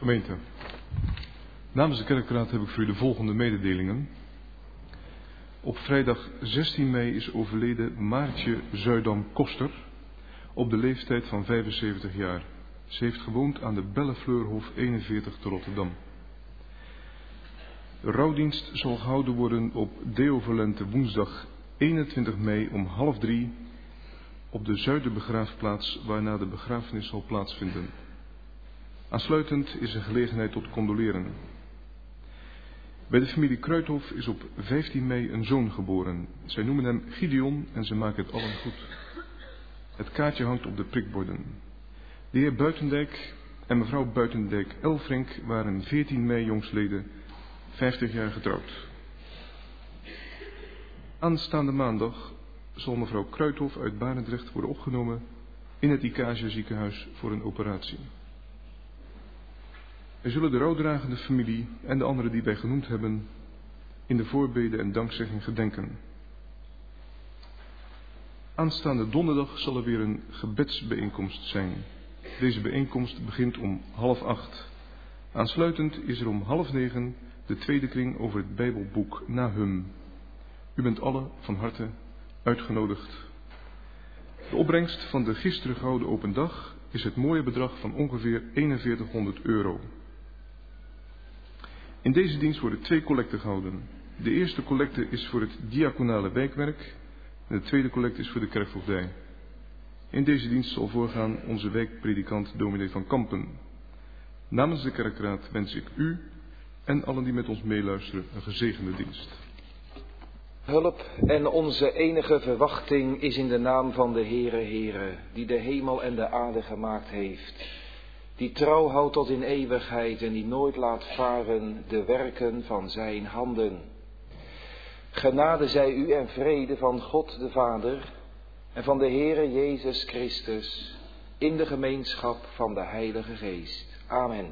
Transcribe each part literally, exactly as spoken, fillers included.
Gemeente, namens de kerkraad heb ik voor u de volgende mededelingen. Op vrijdag zestien mei is overleden Maartje Zuidam-Koster op de leeftijd van vijfenzeventig jaar. Ze heeft gewoond aan de Bellefleurhof eenenveertig te Rotterdam. De rouwdienst zal gehouden worden op Deo Volente woensdag eenentwintig mei om half drie op de Zuiderbegraafplaats, waarna de begrafenis zal plaatsvinden. Aansluitend is er gelegenheid tot condoleren. Bij de familie Kruithof is op vijftien mei een zoon geboren. Zij noemen hem Gideon en ze maken het allen goed. Het kaartje hangt op de prikborden. De heer Buitendijk en mevrouw Buitendijk-Elfrink waren veertien mei jongstleden vijftig jaar getrouwd. Aanstaande maandag zal mevrouw Kruithof uit Barendrecht worden opgenomen in het Icazia ziekenhuis voor een operatie. Wij zullen de rouwdragende familie en de anderen die wij genoemd hebben in de voorbeden en dankzegging gedenken. Aanstaande donderdag zal er weer een gebedsbijeenkomst zijn. Deze bijeenkomst begint om half acht. Aansluitend is er om half negen de tweede kring over het Bijbelboek Nahum. U bent allen van harte uitgenodigd. De opbrengst van de gisteren gehouden open dag is het mooie bedrag van ongeveer eenenveertighonderd euro. In deze dienst worden twee collecten gehouden. De eerste collecte is voor het diaconale wijkwerk en de tweede collecte is voor de kerkvoogdij. In deze dienst zal voorgaan onze wijkpredikant dominee van Kampen. Namens de kerkraad wens ik u en allen die met ons meeluisteren een gezegende dienst. Hulp en onze enige verwachting is in de naam van de Heere Heere, die de hemel en de aarde gemaakt heeft, die trouw houdt tot in eeuwigheid en die nooit laat varen de werken van zijn handen. Genade zij u en vrede van God de Vader en van de Heere Jezus Christus in de gemeenschap van de Heilige Geest. Amen.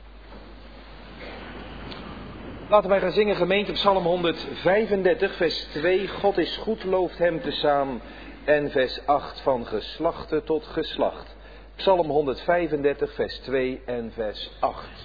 Laten wij gaan zingen, gemeente, Psalm honderdvijfendertig, vers twee. God is goed, looft hem tezaam. En vers acht, van geslachte tot geslacht. Psalm honderdvijfendertig, vers twee en vers acht.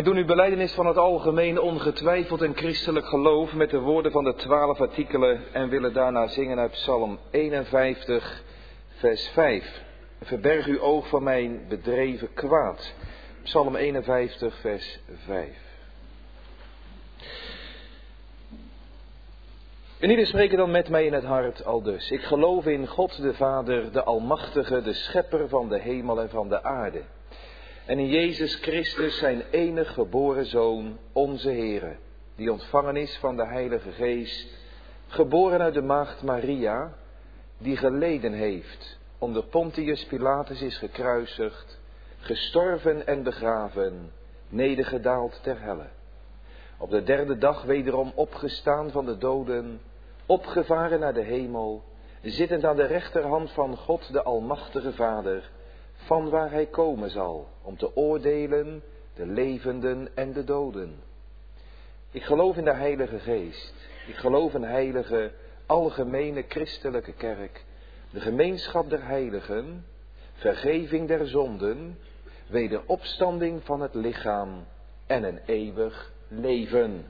Wij doen uw belijdenis van het algemeen ongetwijfeld en christelijk geloof met de woorden van de twaalf artikelen en willen daarna zingen uit Psalm eenenvijftig, vers vijf. Verberg uw oog van mijn bedreven kwaad. Psalm eenenvijftig, vers vijf. En ieder spreken dan met mij in het hart aldus. Ik geloof in God de Vader, de Almachtige, de Schepper van de hemel en van de aarde. En in Jezus Christus, zijn enig geboren Zoon, onze Heere, die ontvangen is van de Heilige Geest, geboren uit de maagd Maria, die geleden heeft, onder Pontius Pilatus is gekruisigd, gestorven en begraven, nedergedaald ter helle. Op de derde dag wederom opgestaan van de doden, opgevaren naar de hemel, zittend aan de rechterhand van God de Almachtige Vader, van waar hij komen zal, om te oordelen de levenden en de doden. Ik geloof in de Heilige Geest. Ik geloof in heilige, algemene christelijke kerk, de gemeenschap der heiligen, vergeving der zonden, wederopstanding van het lichaam en een eeuwig leven.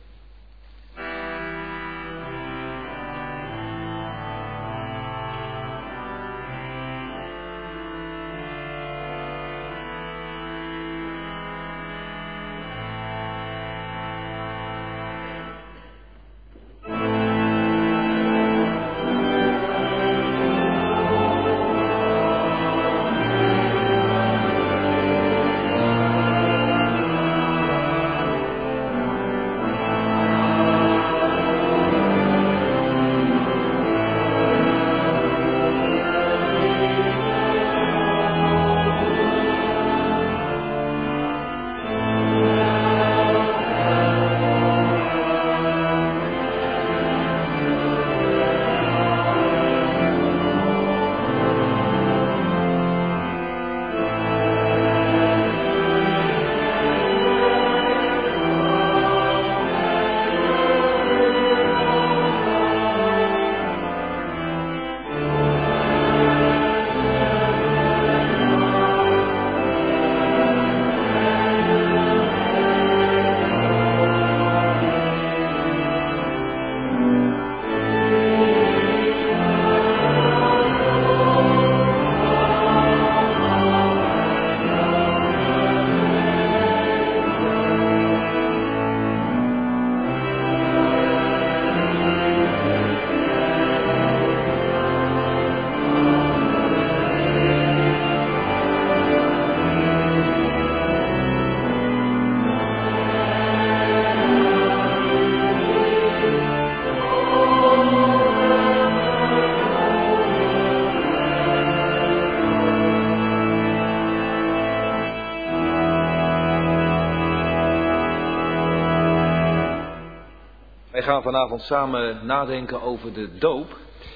Wij gaan vanavond samen nadenken over de doop.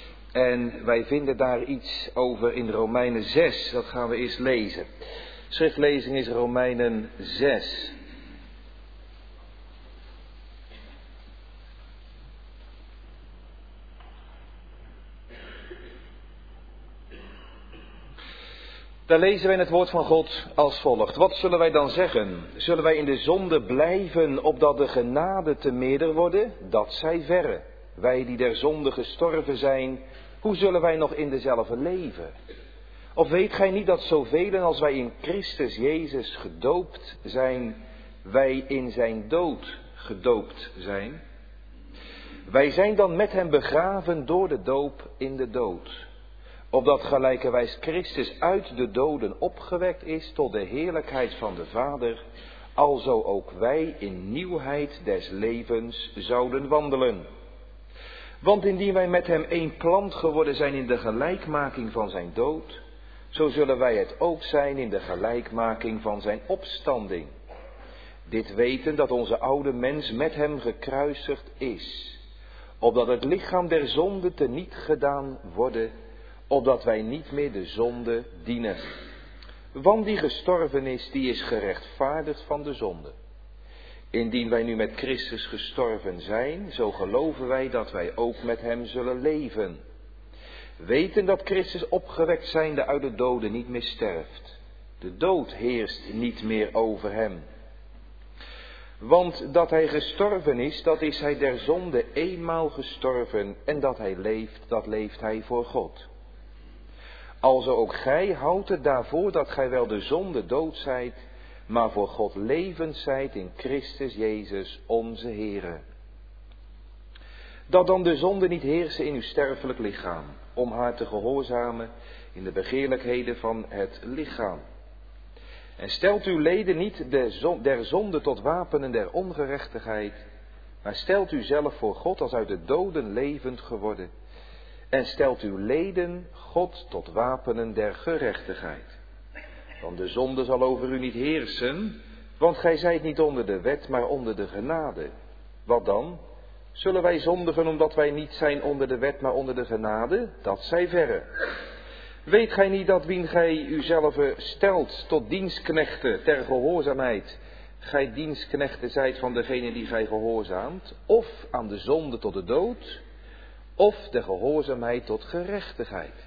En wij vinden daar iets over in Romeinen zes. Dat gaan we eerst lezen. Schriftlezing is Romeinen zes. Daar lezen wij in het woord van God als volgt. Wat zullen wij dan zeggen? Zullen wij in de zonde blijven, opdat de genade te meerder worden? Dat zij verre. Wij die der zonde gestorven zijn, hoe zullen wij nog in dezelfde leven? Of weet gij niet dat zoveel als wij in Christus Jezus gedoopt zijn, wij in zijn dood gedoopt zijn? Wij zijn dan met hem begraven door de doop in de dood. Opdat gelijkerwijs Christus uit de doden opgewekt is tot de heerlijkheid van de Vader, alzo ook wij in nieuwheid des levens zouden wandelen. Want indien wij met hem één plant geworden zijn in de gelijkmaking van zijn dood, zo zullen wij het ook zijn in de gelijkmaking van zijn opstanding. Dit weten dat onze oude mens met hem gekruisigd is, opdat het lichaam der zonde teniet gedaan worden, opdat wij niet meer de zonde dienen. Want die gestorven is, die is gerechtvaardigd van de zonde. Indien wij nu met Christus gestorven zijn, zo geloven wij dat wij ook met hem zullen leven. Weten dat Christus opgewekt zijnde uit de doden niet meer sterft. De dood heerst niet meer over hem. Want dat hij gestorven is, dat is hij der zonde eenmaal gestorven. En dat hij leeft, dat leeft hij voor God. Alzo ook gij houdt het daarvoor dat gij wel de zonde dood zijt, maar voor God levend zijt in Christus Jezus onze Heere. Dat dan de zonde niet heersen in uw sterfelijk lichaam, om haar te gehoorzamen in de begeerlijkheden van het lichaam. En stelt uw leden niet de zon, der zonde tot wapenen der ongerechtigheid, maar stelt u zelf voor God als uit de doden levend geworden. En stelt uw leden God tot wapenen der gerechtigheid. Want de zonde zal over u niet heersen, want gij zijt niet onder de wet, maar onder de genade. Wat dan? Zullen wij zondigen omdat wij niet zijn onder de wet, maar onder de genade? Dat zij verre. Weet gij niet dat wien gij uzelve stelt tot dienstknechten ter gehoorzaamheid, gij dienstknechten zijt van degene die gij gehoorzaamt, of aan de zonde tot de dood, of de gehoorzaamheid tot gerechtigheid.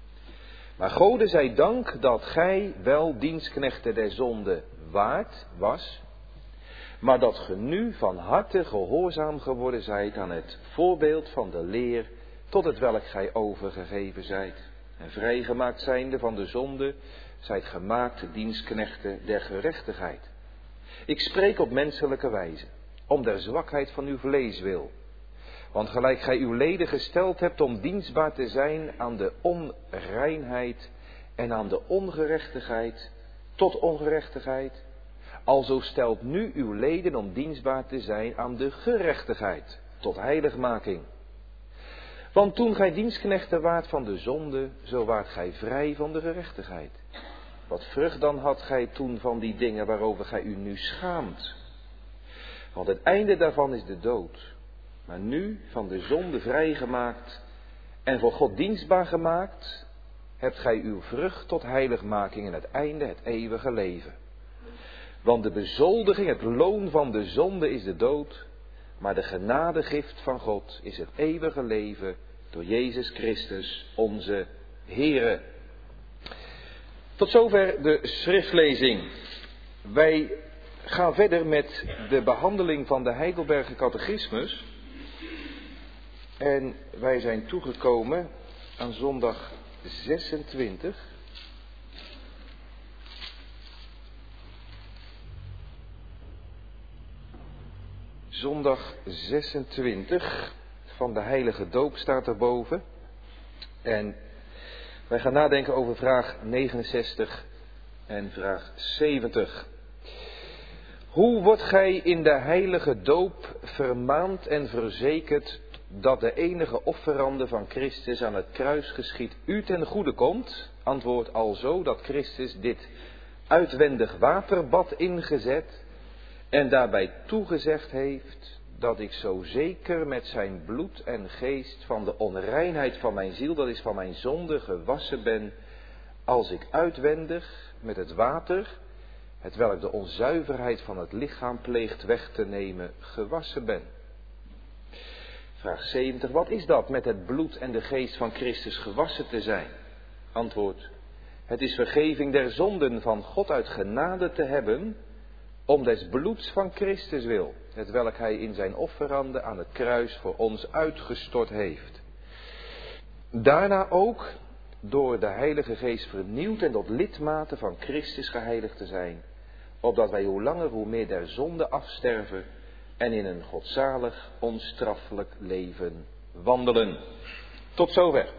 Maar Gode zij dank dat gij wel dienstknechten der zonde waard was, maar dat ge nu van harte gehoorzaam geworden zijt aan het voorbeeld van de leer, tot het welk gij overgegeven zijt. En vrijgemaakt zijnde van de zonde, zijt gemaakt dienstknechten der gerechtigheid. Ik spreek op menselijke wijze, om der zwakheid van uw vlees wil. Want gelijk gij uw leden gesteld hebt om dienstbaar te zijn aan de onreinheid en aan de ongerechtigheid, tot ongerechtigheid, alzo stelt nu uw leden om dienstbaar te zijn aan de gerechtigheid, tot heiligmaking. Want toen gij dienstknechten waart van de zonde, zo waart gij vrij van de gerechtigheid. Wat vrucht dan had gij toen van die dingen waarover gij u nu schaamt? Want het einde daarvan is de dood. Maar nu, van de zonde vrijgemaakt en voor God dienstbaar gemaakt, hebt gij uw vrucht tot heiligmaking en het einde het eeuwige leven. Want de bezoldiging, het loon van de zonde is de dood, maar de genadegift van God is het eeuwige leven door Jezus Christus, onze Heere. Tot zover de schriftlezing. Wij gaan verder met de behandeling van de Heidelberger Catechismus. En wij zijn toegekomen aan zondag zesentwintig. Zondag zesentwintig van de heilige doop staat erboven. En wij gaan nadenken over vraag negenenzestig en vraag zeventig. Hoe wordt gij in de heilige doop vermaand en verzekerd dat de enige offerande van Christus aan het kruis geschied u ten goede komt? Antwoord alzo dat Christus dit uitwendig waterbad ingezet en daarbij toegezegd heeft dat ik zo zeker met zijn bloed en geest van de onreinheid van mijn ziel, dat is van mijn zonde, gewassen ben, als ik uitwendig met het water, hetwelk de onzuiverheid van het lichaam pleegt weg te nemen, gewassen ben. Vraag zeventig. Wat is dat met het bloed en de geest van Christus gewassen te zijn? Antwoord. Het is vergeving der zonden van God uit genade te hebben, om des bloeds van Christus wil, hetwelk hij in zijn offerande aan het kruis voor ons uitgestort heeft. Daarna ook door de Heilige Geest vernieuwd en tot lidmaten van Christus geheiligd te zijn, opdat wij hoe langer hoe meer der zonde afsterven en in een godzalig, onstraffelijk leven wandelen. Tot zover.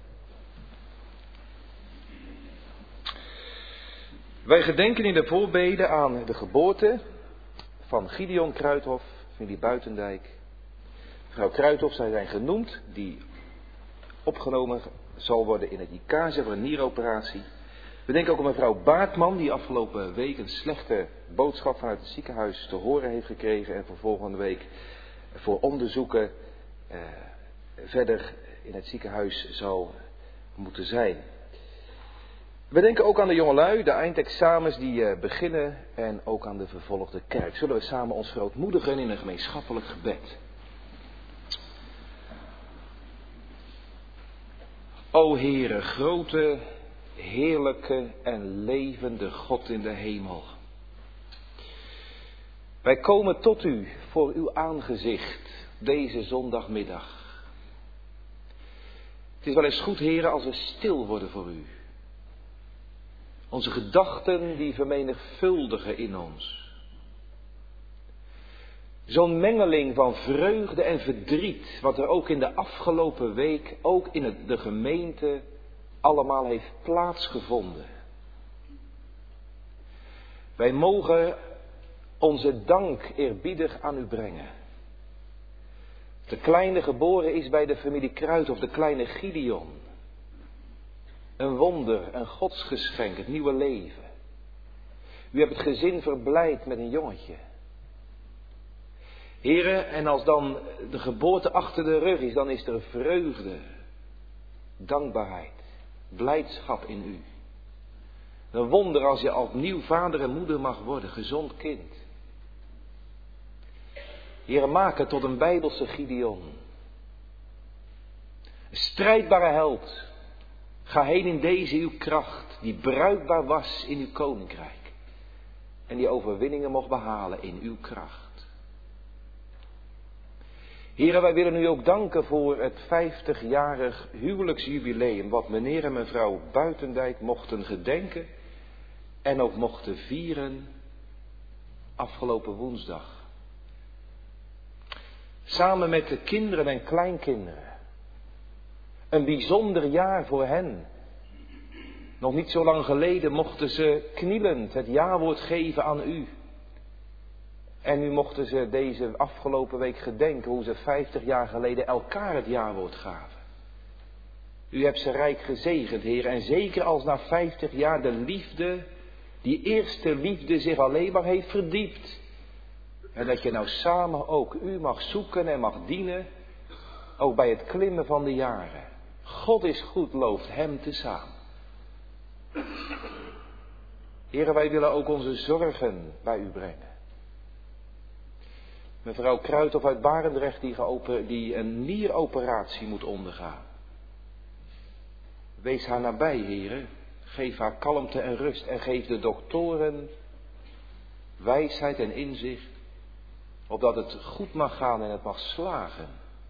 Wij gedenken in de voorbeden aan de geboorte van Gideon Kruithof, familie Buitendijk. Mevrouw Kruithof, zij zijn genoemd, die opgenomen zal worden in het I C A S E voor een nieroperatie. We denken ook aan mevrouw Baartman, die afgelopen week een slechte boodschap vanuit het ziekenhuis te horen heeft gekregen en voor volgende week voor onderzoeken eh, verder in het ziekenhuis zal moeten zijn. We denken ook aan de jongelui, de eindexamens die uh, beginnen en ook aan de vervolgde kerk. Zullen we samen ons verootmoedigen in een gemeenschappelijk gebed. O Heere, grote, heerlijke en levende God in de hemel. Wij komen tot u voor uw aangezicht deze zondagmiddag. Het is wel eens goed, heren, als we stil worden voor u. Onze gedachten die vermenigvuldigen in ons. Zo'n mengeling van vreugde en verdriet, wat er ook in de afgelopen week, ook in het, de gemeente, allemaal heeft plaatsgevonden. Wij mogen onze dank eerbiedig aan u brengen. De kleine geboren is bij de familie Kruid of de kleine Gideon. Een wonder, een godsgeschenk, het nieuwe leven. U hebt het gezin verblijd met een jongetje. Heren, en als dan de geboorte achter de rug is, dan is er vreugde, dankbaarheid, blijdschap in u. Een wonder als je opnieuw vader en moeder mag worden, gezond kind. Heren, maak het tot een Bijbelse Gideon. Een strijdbare held. Ga heen in deze uw kracht, die bruikbaar was in uw koninkrijk. En die overwinningen mocht behalen in uw kracht. Heren, wij willen u ook danken voor het vijftigjarig huwelijksjubileum, wat meneer en mevrouw Buitendijk mochten gedenken en ook mochten vieren afgelopen woensdag. Samen met de kinderen en kleinkinderen. Een bijzonder jaar voor hen. Nog niet zo lang geleden mochten ze knielend het jawoord geven aan u. En nu mochten ze deze afgelopen week gedenken hoe ze vijftig jaar geleden elkaar het jawoord gaven. U hebt ze rijk gezegend, Heer. En zeker als na vijftig jaar de liefde, die eerste liefde zich alleen maar heeft verdiept. En dat je nou samen ook u mag zoeken en mag dienen. Ook bij het klimmen van de jaren. God is goed, looft hem tezamen. Heren, wij willen ook onze zorgen bij u brengen. Mevrouw Kruithof uit Barendrecht die, geopen, die een nieroperatie moet ondergaan. Wees haar nabij, heren. Geef haar kalmte en rust en geef de doktoren wijsheid en inzicht. Opdat het goed mag gaan en het mag slagen.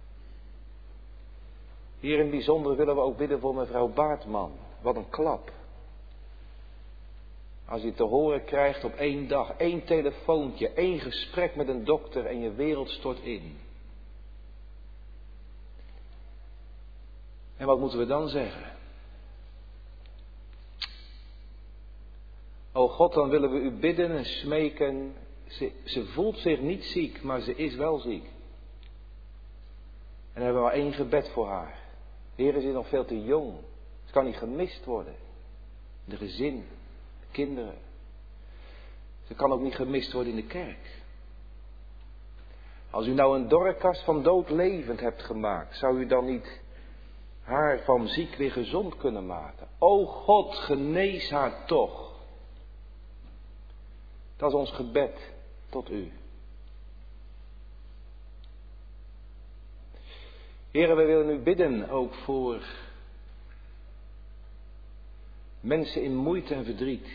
Hier in het bijzonder willen we ook bidden voor mevrouw Baartman. Wat een klap. Als je te horen krijgt op één dag, één telefoontje, één gesprek met een dokter en je wereld stort in. En wat moeten we dan zeggen? O God, dan willen we u bidden en smeken. Ze, ze voelt zich niet ziek, maar ze is wel ziek. En dan hebben we maar één gebed voor haar. Heer, ze is nog veel te jong. Ze kan niet gemist worden. De gezin, de kinderen. Ze kan ook niet gemist worden in de kerk. Als u nou een Dorcas van dood levend hebt gemaakt, zou u dan niet haar van ziek weer gezond kunnen maken? O God, genees haar toch. Dat is ons gebed tot u. Heren, wij willen u bidden ook voor mensen in moeite en verdriet.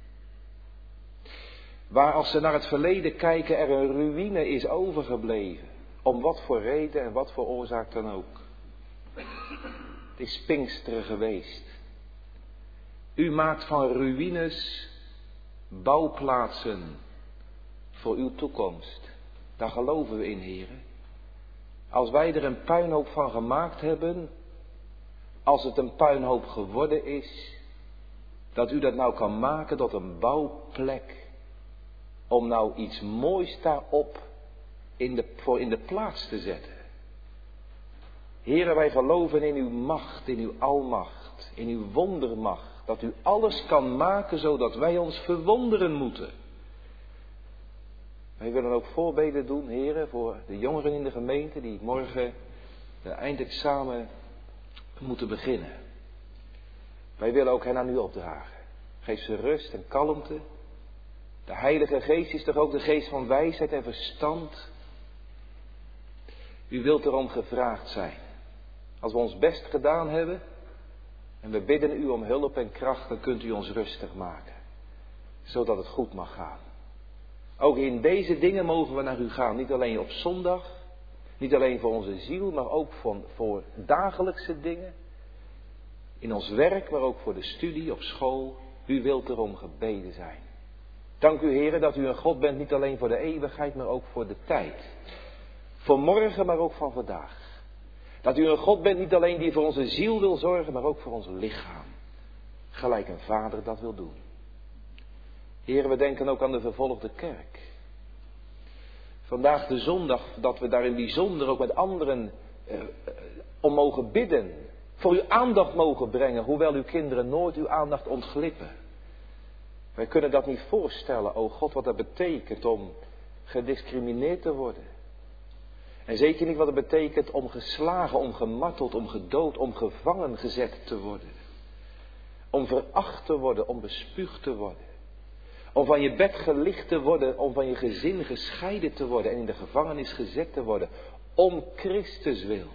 Waar als ze naar het verleden kijken er een ruïne is overgebleven. Om wat voor reden en wat voor oorzaak dan ook. Het is Pinksteren geweest. U maakt van ruïnes bouwplaatsen voor uw toekomst. Daar geloven we in, heren. Als wij er een puinhoop van gemaakt hebben, als het een puinhoop geworden is, dat u dat nou kan maken tot een bouwplek, om nou iets moois daarop in de, voor in de plaats te zetten. Heren, wij geloven in uw macht, in uw almacht, in uw wondermacht, dat u alles kan maken zodat wij ons verwonderen moeten. Wij willen ook voorbeden doen, heren, voor de jongeren in de gemeente die morgen de eindexamen moeten beginnen. Wij willen ook hen aan u opdragen. Geef ze rust en kalmte. De Heilige Geest is toch ook de geest van wijsheid en verstand. U wilt erom gevraagd zijn. Als we ons best gedaan hebben en we bidden u om hulp en kracht, dan kunt u ons rustig maken. Zodat het goed mag gaan. Ook in deze dingen mogen we naar u gaan. Niet alleen op zondag. Niet alleen voor onze ziel, maar ook voor, voor dagelijkse dingen. In ons werk, maar ook voor de studie op school. U wilt erom gebeden zijn. Dank u, Heere, dat u een God bent, niet alleen voor de eeuwigheid, maar ook voor de tijd. Voor morgen, maar ook van vandaag. Dat u een God bent, niet alleen die voor onze ziel wil zorgen, maar ook voor ons lichaam. Gelijk een vader dat wil doen. Heere, we denken ook aan de vervolgde kerk. Vandaag de zondag, dat we daar in bijzonder ook met anderen eh, om mogen bidden. Voor uw aandacht mogen brengen, hoewel uw kinderen nooit uw aandacht ontglippen. Wij kunnen dat niet voorstellen, o God, wat dat betekent om gediscrimineerd te worden. En zeker niet wat het betekent om geslagen, om gemarteld, om gedood, om gevangen gezet te worden. Om veracht te worden, om bespuugd te worden. Om van je bed gelicht te worden, om van je gezin gescheiden te worden en in de gevangenis gezet te worden. Om Christus wil.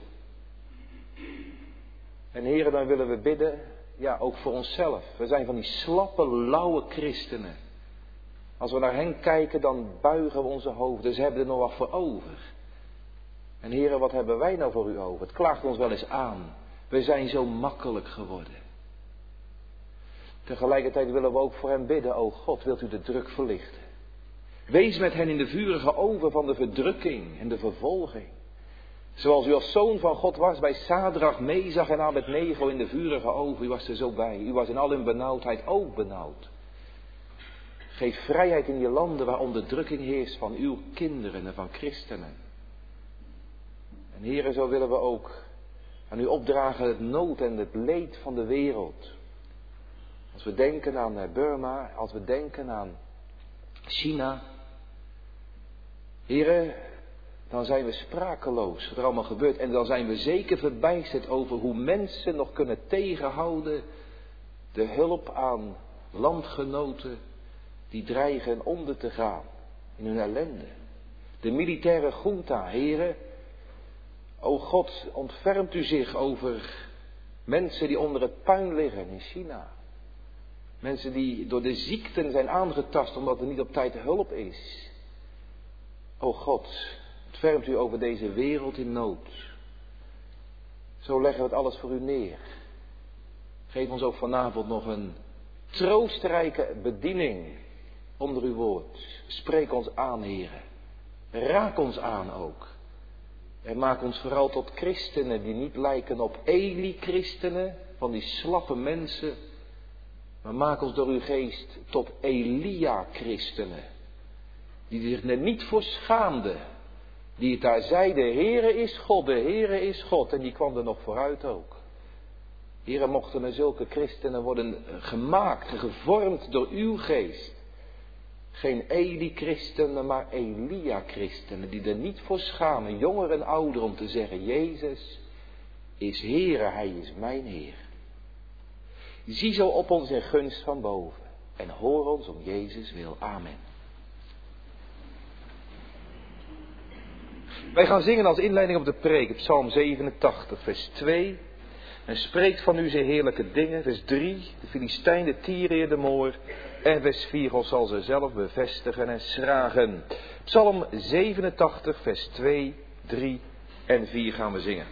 En Heere, dan willen we bidden, ja, ook voor onszelf. We zijn van die slappe, lauwe christenen. Als we naar hen kijken, dan buigen we onze hoofden. Ze hebben er nog wat voor over. En Heere, wat hebben wij nou voor u over? Het klaagt ons wel eens aan. We zijn zo makkelijk geworden. Tegelijkertijd willen we ook voor hen bidden. O God, wilt u de druk verlichten? Wees met hen in de vurige oven van de verdrukking en de vervolging. Zoals u als zoon van God was bij Sadrach, Mesach en Abednego in de vurige oven. U was er zo bij. U was in al hun benauwdheid ook benauwd. Geef vrijheid in je landen waar onderdrukking heerst van uw kinderen en van christenen. En Heere, zo willen we ook aan u opdragen het nood en het leed van de wereld. Als we denken aan Burma, als we denken aan China. Heere, dan zijn we sprakeloos wat er allemaal gebeurt. En dan zijn we zeker verbijsterd over hoe mensen nog kunnen tegenhouden de hulp aan landgenoten die dreigen onder te gaan in hun ellende. De militaire junta, Heere. O God, ontfermt u zich over mensen die onder het puin liggen in China. Mensen die door de ziekten zijn aangetast omdat er niet op tijd hulp is. O God, ontfermt u over deze wereld in nood. Zo leggen we het alles voor u neer. Geef ons ook vanavond nog een troostrijke bediening onder uw woord. Spreek ons aan, Heere. Raak ons aan ook. En maak ons vooral tot christenen die niet lijken op Eli-christenen, van die slappe mensen. Maar maak ons door uw geest tot Elia-christenen. Die zich er niet voor schaamden. Die het daar zeiden, Heere is God, de Heere is God. En die kwam er nog vooruit ook. Heere, mochten er zulke christenen worden gemaakt, gevormd door uw geest. Geen Eli-christenen, maar Elia-christenen. Die er niet voor schamen, jonger en ouder, om te zeggen, Jezus is Heere, Hij is mijn Heer. Zie zo op ons in gunst van boven. En hoor ons om Jezus wil. Amen. Wij gaan zingen als inleiding op de preek, Psalm zevenentachtig, vers twee. En spreekt van u zijn heerlijke dingen, vers drie. De Filistijn, de Tyriër, de Moor. En vers vier, God zal ze zelf bevestigen en schragen. Psalm zevenentachtig, vers twee, drie en vier gaan we zingen.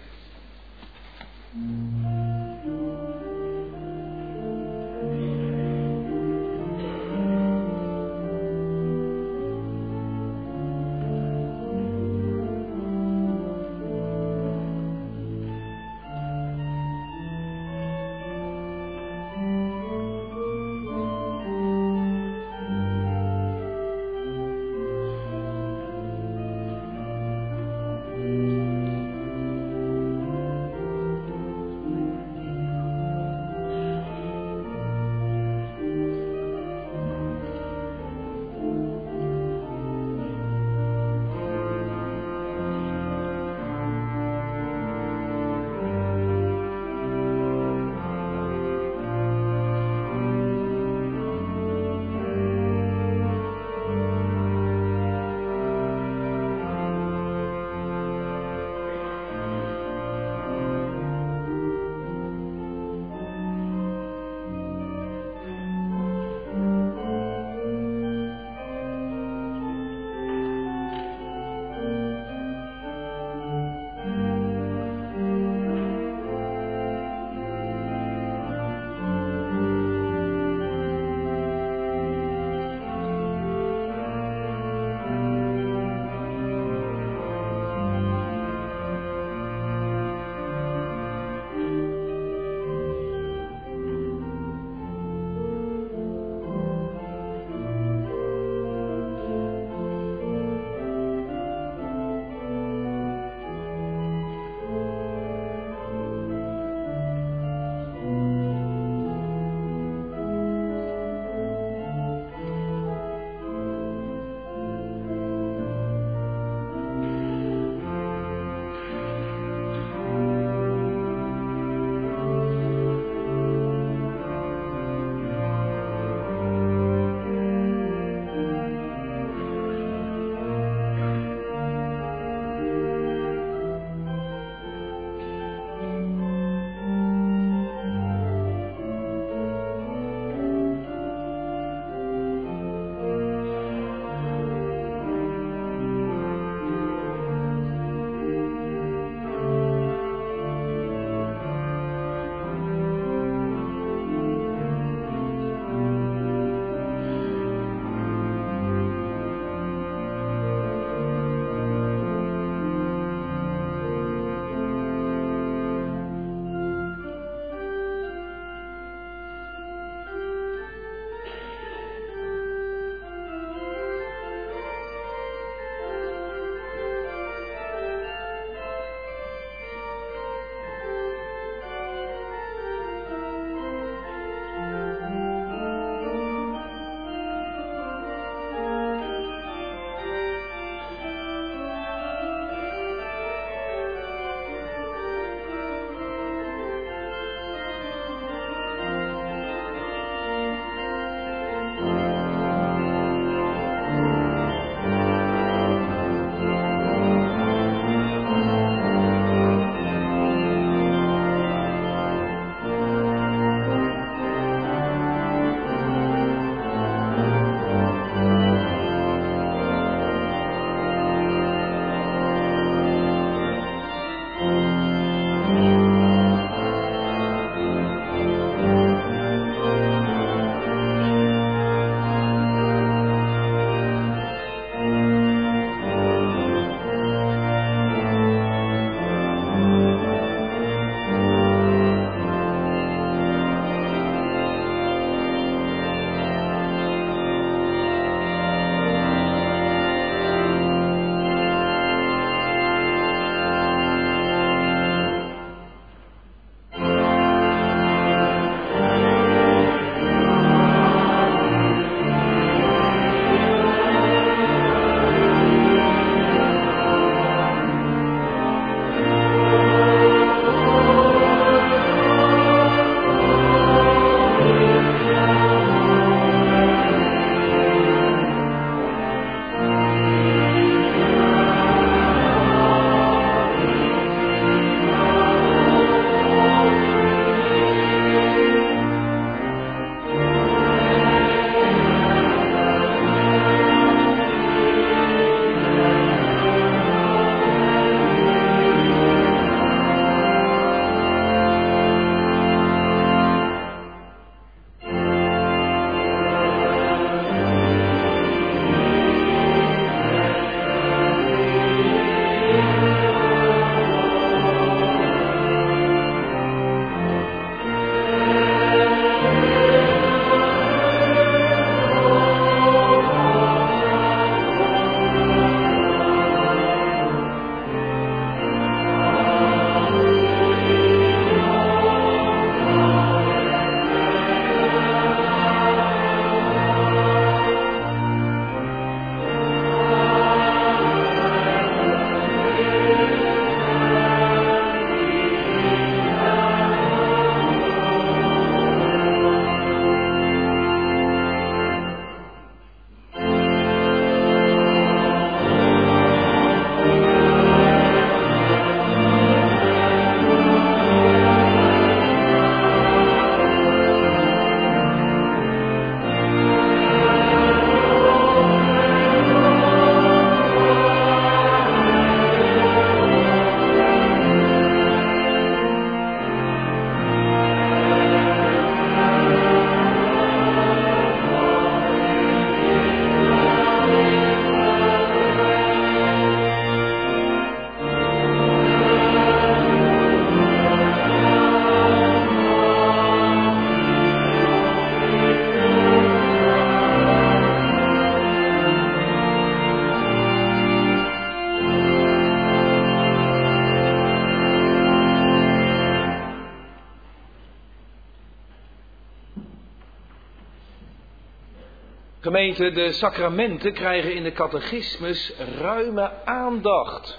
Gemeente, de sacramenten krijgen in de catechismus ruime aandacht.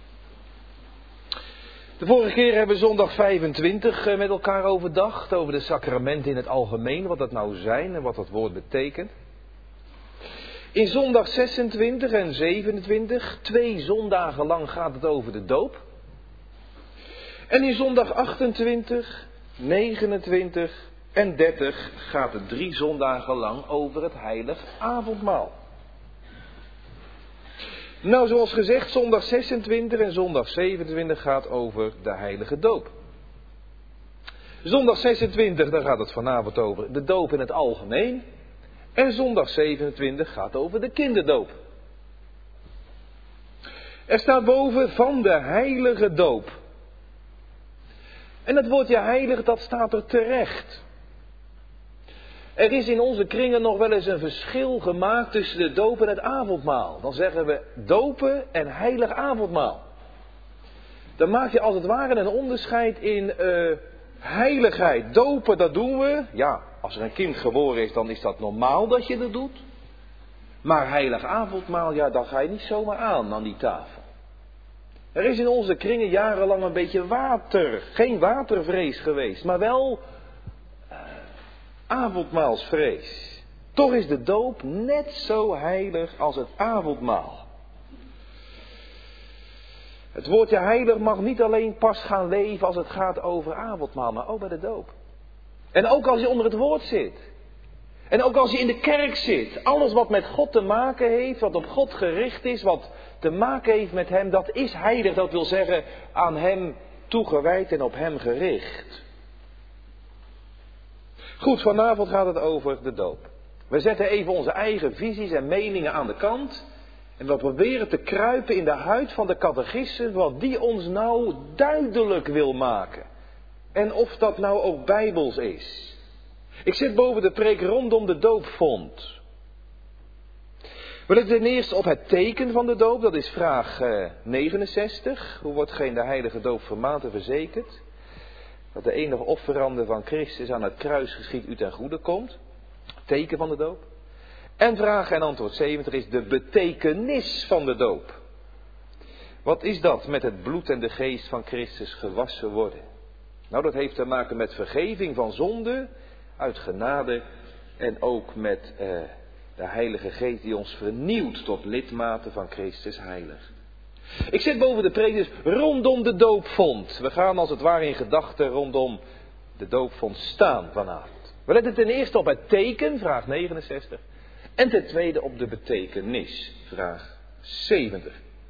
De vorige keer hebben we zondag vijfentwintig met elkaar overdacht, over de sacramenten in het algemeen, wat dat nou zijn en wat dat woord betekent. In zondag zesentwintig en zevenentwintig, twee zondagen lang gaat het over de doop. En in zondag achtentwintig, negenentwintig en dertig gaat het drie zondagen lang over het heilig avondmaal. Nou, zoals gezegd, zondag zesentwintig en zondag zevenentwintig gaat over de heilige doop. Zondag zesentwintig, daar gaat het vanavond over de doop in het algemeen. En zondag zevenentwintig gaat over de kinderdoop. Er staat boven van de heilige doop. En het woordje heilig, dat staat er terecht. Er is in onze kringen nog wel eens een verschil gemaakt tussen de doop en het avondmaal. Dan zeggen we dopen en heilig avondmaal. Dan maak je als het ware een onderscheid in uh, heiligheid. Dopen, dat doen we. Ja, als er een kind geboren is, dan is dat normaal dat je dat doet. Maar heilig avondmaal, ja, dan ga je niet zomaar aan aan die tafel. Er is in onze kringen jarenlang een beetje water, geen watervrees geweest, maar wel uh, avondmaalsvrees. Toch is de doop net zo heilig als het avondmaal. Het woordje heilig mag niet alleen pas gaan leven als het gaat over avondmaal, maar ook bij de doop. En ook als je onder het woord zit. En ook als je in de kerk zit. Alles wat met God te maken heeft, wat op God gericht is, wat te maken heeft met hem, dat is heilig. Dat wil zeggen aan hem toegewijd en op hem gericht. Goed, vanavond gaat het over de doop. We zetten even onze eigen visies en meningen aan de kant. En we proberen te kruipen in de huid van de catechismus wat die ons nou duidelijk wil maken. En of dat nou ook bijbels is. Ik zit boven de preek rondom de doopvond. We letten ten eerste op het teken van de doop, dat is vraag eh, negenenzestig. Hoe wordt geen de heilige doop vermaand en verzekerd? Dat de enige offerande van Christus aan het kruis geschied u ten goede komt. Teken van de doop. En vraag en antwoord zeventig is de betekenis van de doop. Wat is dat met het bloed en de geest van Christus gewassen worden? Nou, dat heeft te maken met vergeving van zonde, uit genade en ook met eh, de Heilige Geest die ons vernieuwt tot lidmaten van Christus heilig. Ik zit boven de preek dus rondom de doopvond. We gaan als het ware in gedachten rondom de doopvond staan vanavond. We letten ten eerste op het teken, vraag negenenzestig. En ten tweede op de betekenis, vraag zeventig.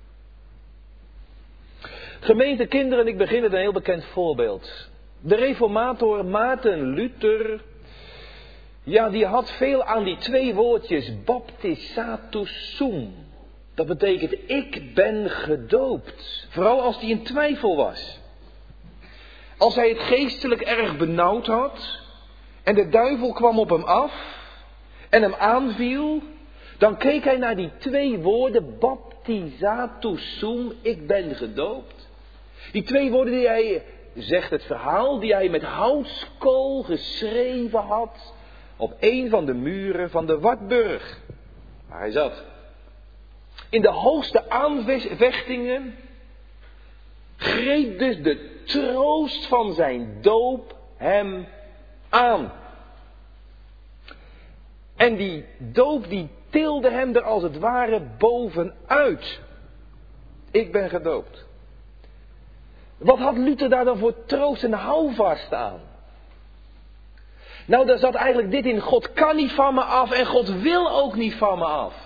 Gemeente kinderen, ik begin met een heel bekend voorbeeld. De reformator Maarten Luther, ja, die had veel aan die twee woordjes baptisatus sum. Dat betekent ik ben gedoopt. Vooral als hij in twijfel was. Als hij het geestelijk erg benauwd had en de duivel kwam op hem af en hem aanviel, dan keek hij naar die twee woorden baptisatus sum, ik ben gedoopt. Die twee woorden die hij, zegt het verhaal, die hij met houtskool geschreven had op een van de muren van de Wartburg, waar hij zat. In de hoogste aanvechtingen greep dus de troost van zijn doop hem aan. En die doop die tilde hem er als het ware bovenuit. Ik ben gedoopt. Wat had Luther daar dan voor troost en houvast aan? Nou, daar zat eigenlijk dit in. God kan niet van me af en God wil ook niet van me af.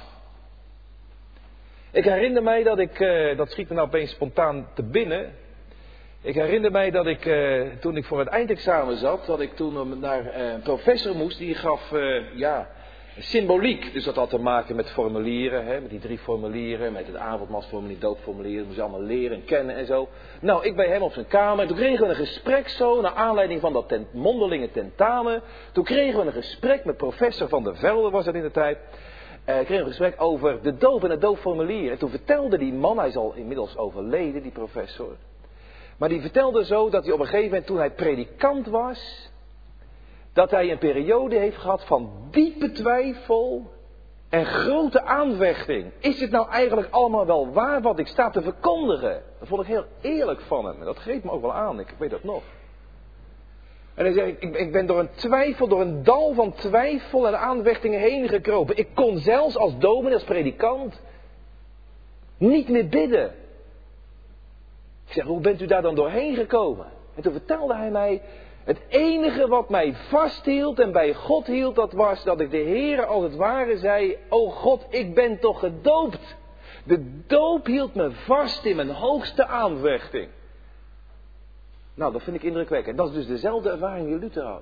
Ik herinner mij dat ik, uh, dat schiet me nou opeens spontaan te binnen. Ik herinner mij dat ik, uh, toen ik voor het eindexamen zat, dat ik toen naar uh, een professor moest, die gaf, uh, ja, symboliek. Dus dat had te maken met formulieren, hè, met die drie formulieren, met het avondmaalsformulier, doopformulier, dat moest je allemaal leren en kennen en zo. Nou, ik bij hem op zijn kamer, en toen kregen we een gesprek zo, naar aanleiding van dat tent, mondelinge tentamen. Toen kregen we een gesprek met professor Van der Velde, was dat in de tijd. Uh, kregen we een gesprek over de doop en het doopformulier. En toen vertelde die man, hij is al inmiddels overleden, die professor. Maar die vertelde zo dat hij op een gegeven moment, toen hij predikant was, dat hij een periode heeft gehad van diepe twijfel en grote aanvechting. Is het nou eigenlijk allemaal wel waar wat ik sta te verkondigen? Dat vond ik heel eerlijk van hem. En dat greep me ook wel aan, ik weet dat nog. En hij zegt, ik, ik ben door een twijfel, door een dal van twijfel en aanvechtingen heen gekropen. Ik kon zelfs als dominee, als predikant, niet meer bidden. Ik zeg, hoe bent u daar dan doorheen gekomen? En toen vertelde hij mij, het enige wat mij vasthield en bij God hield, dat was dat ik de Heere als het ware zei, o God, ik ben toch gedoopt. De doop hield me vast in mijn hoogste aanvechting. Nou, dat vind ik indrukwekkend. Dat is dus dezelfde ervaring die Luther had.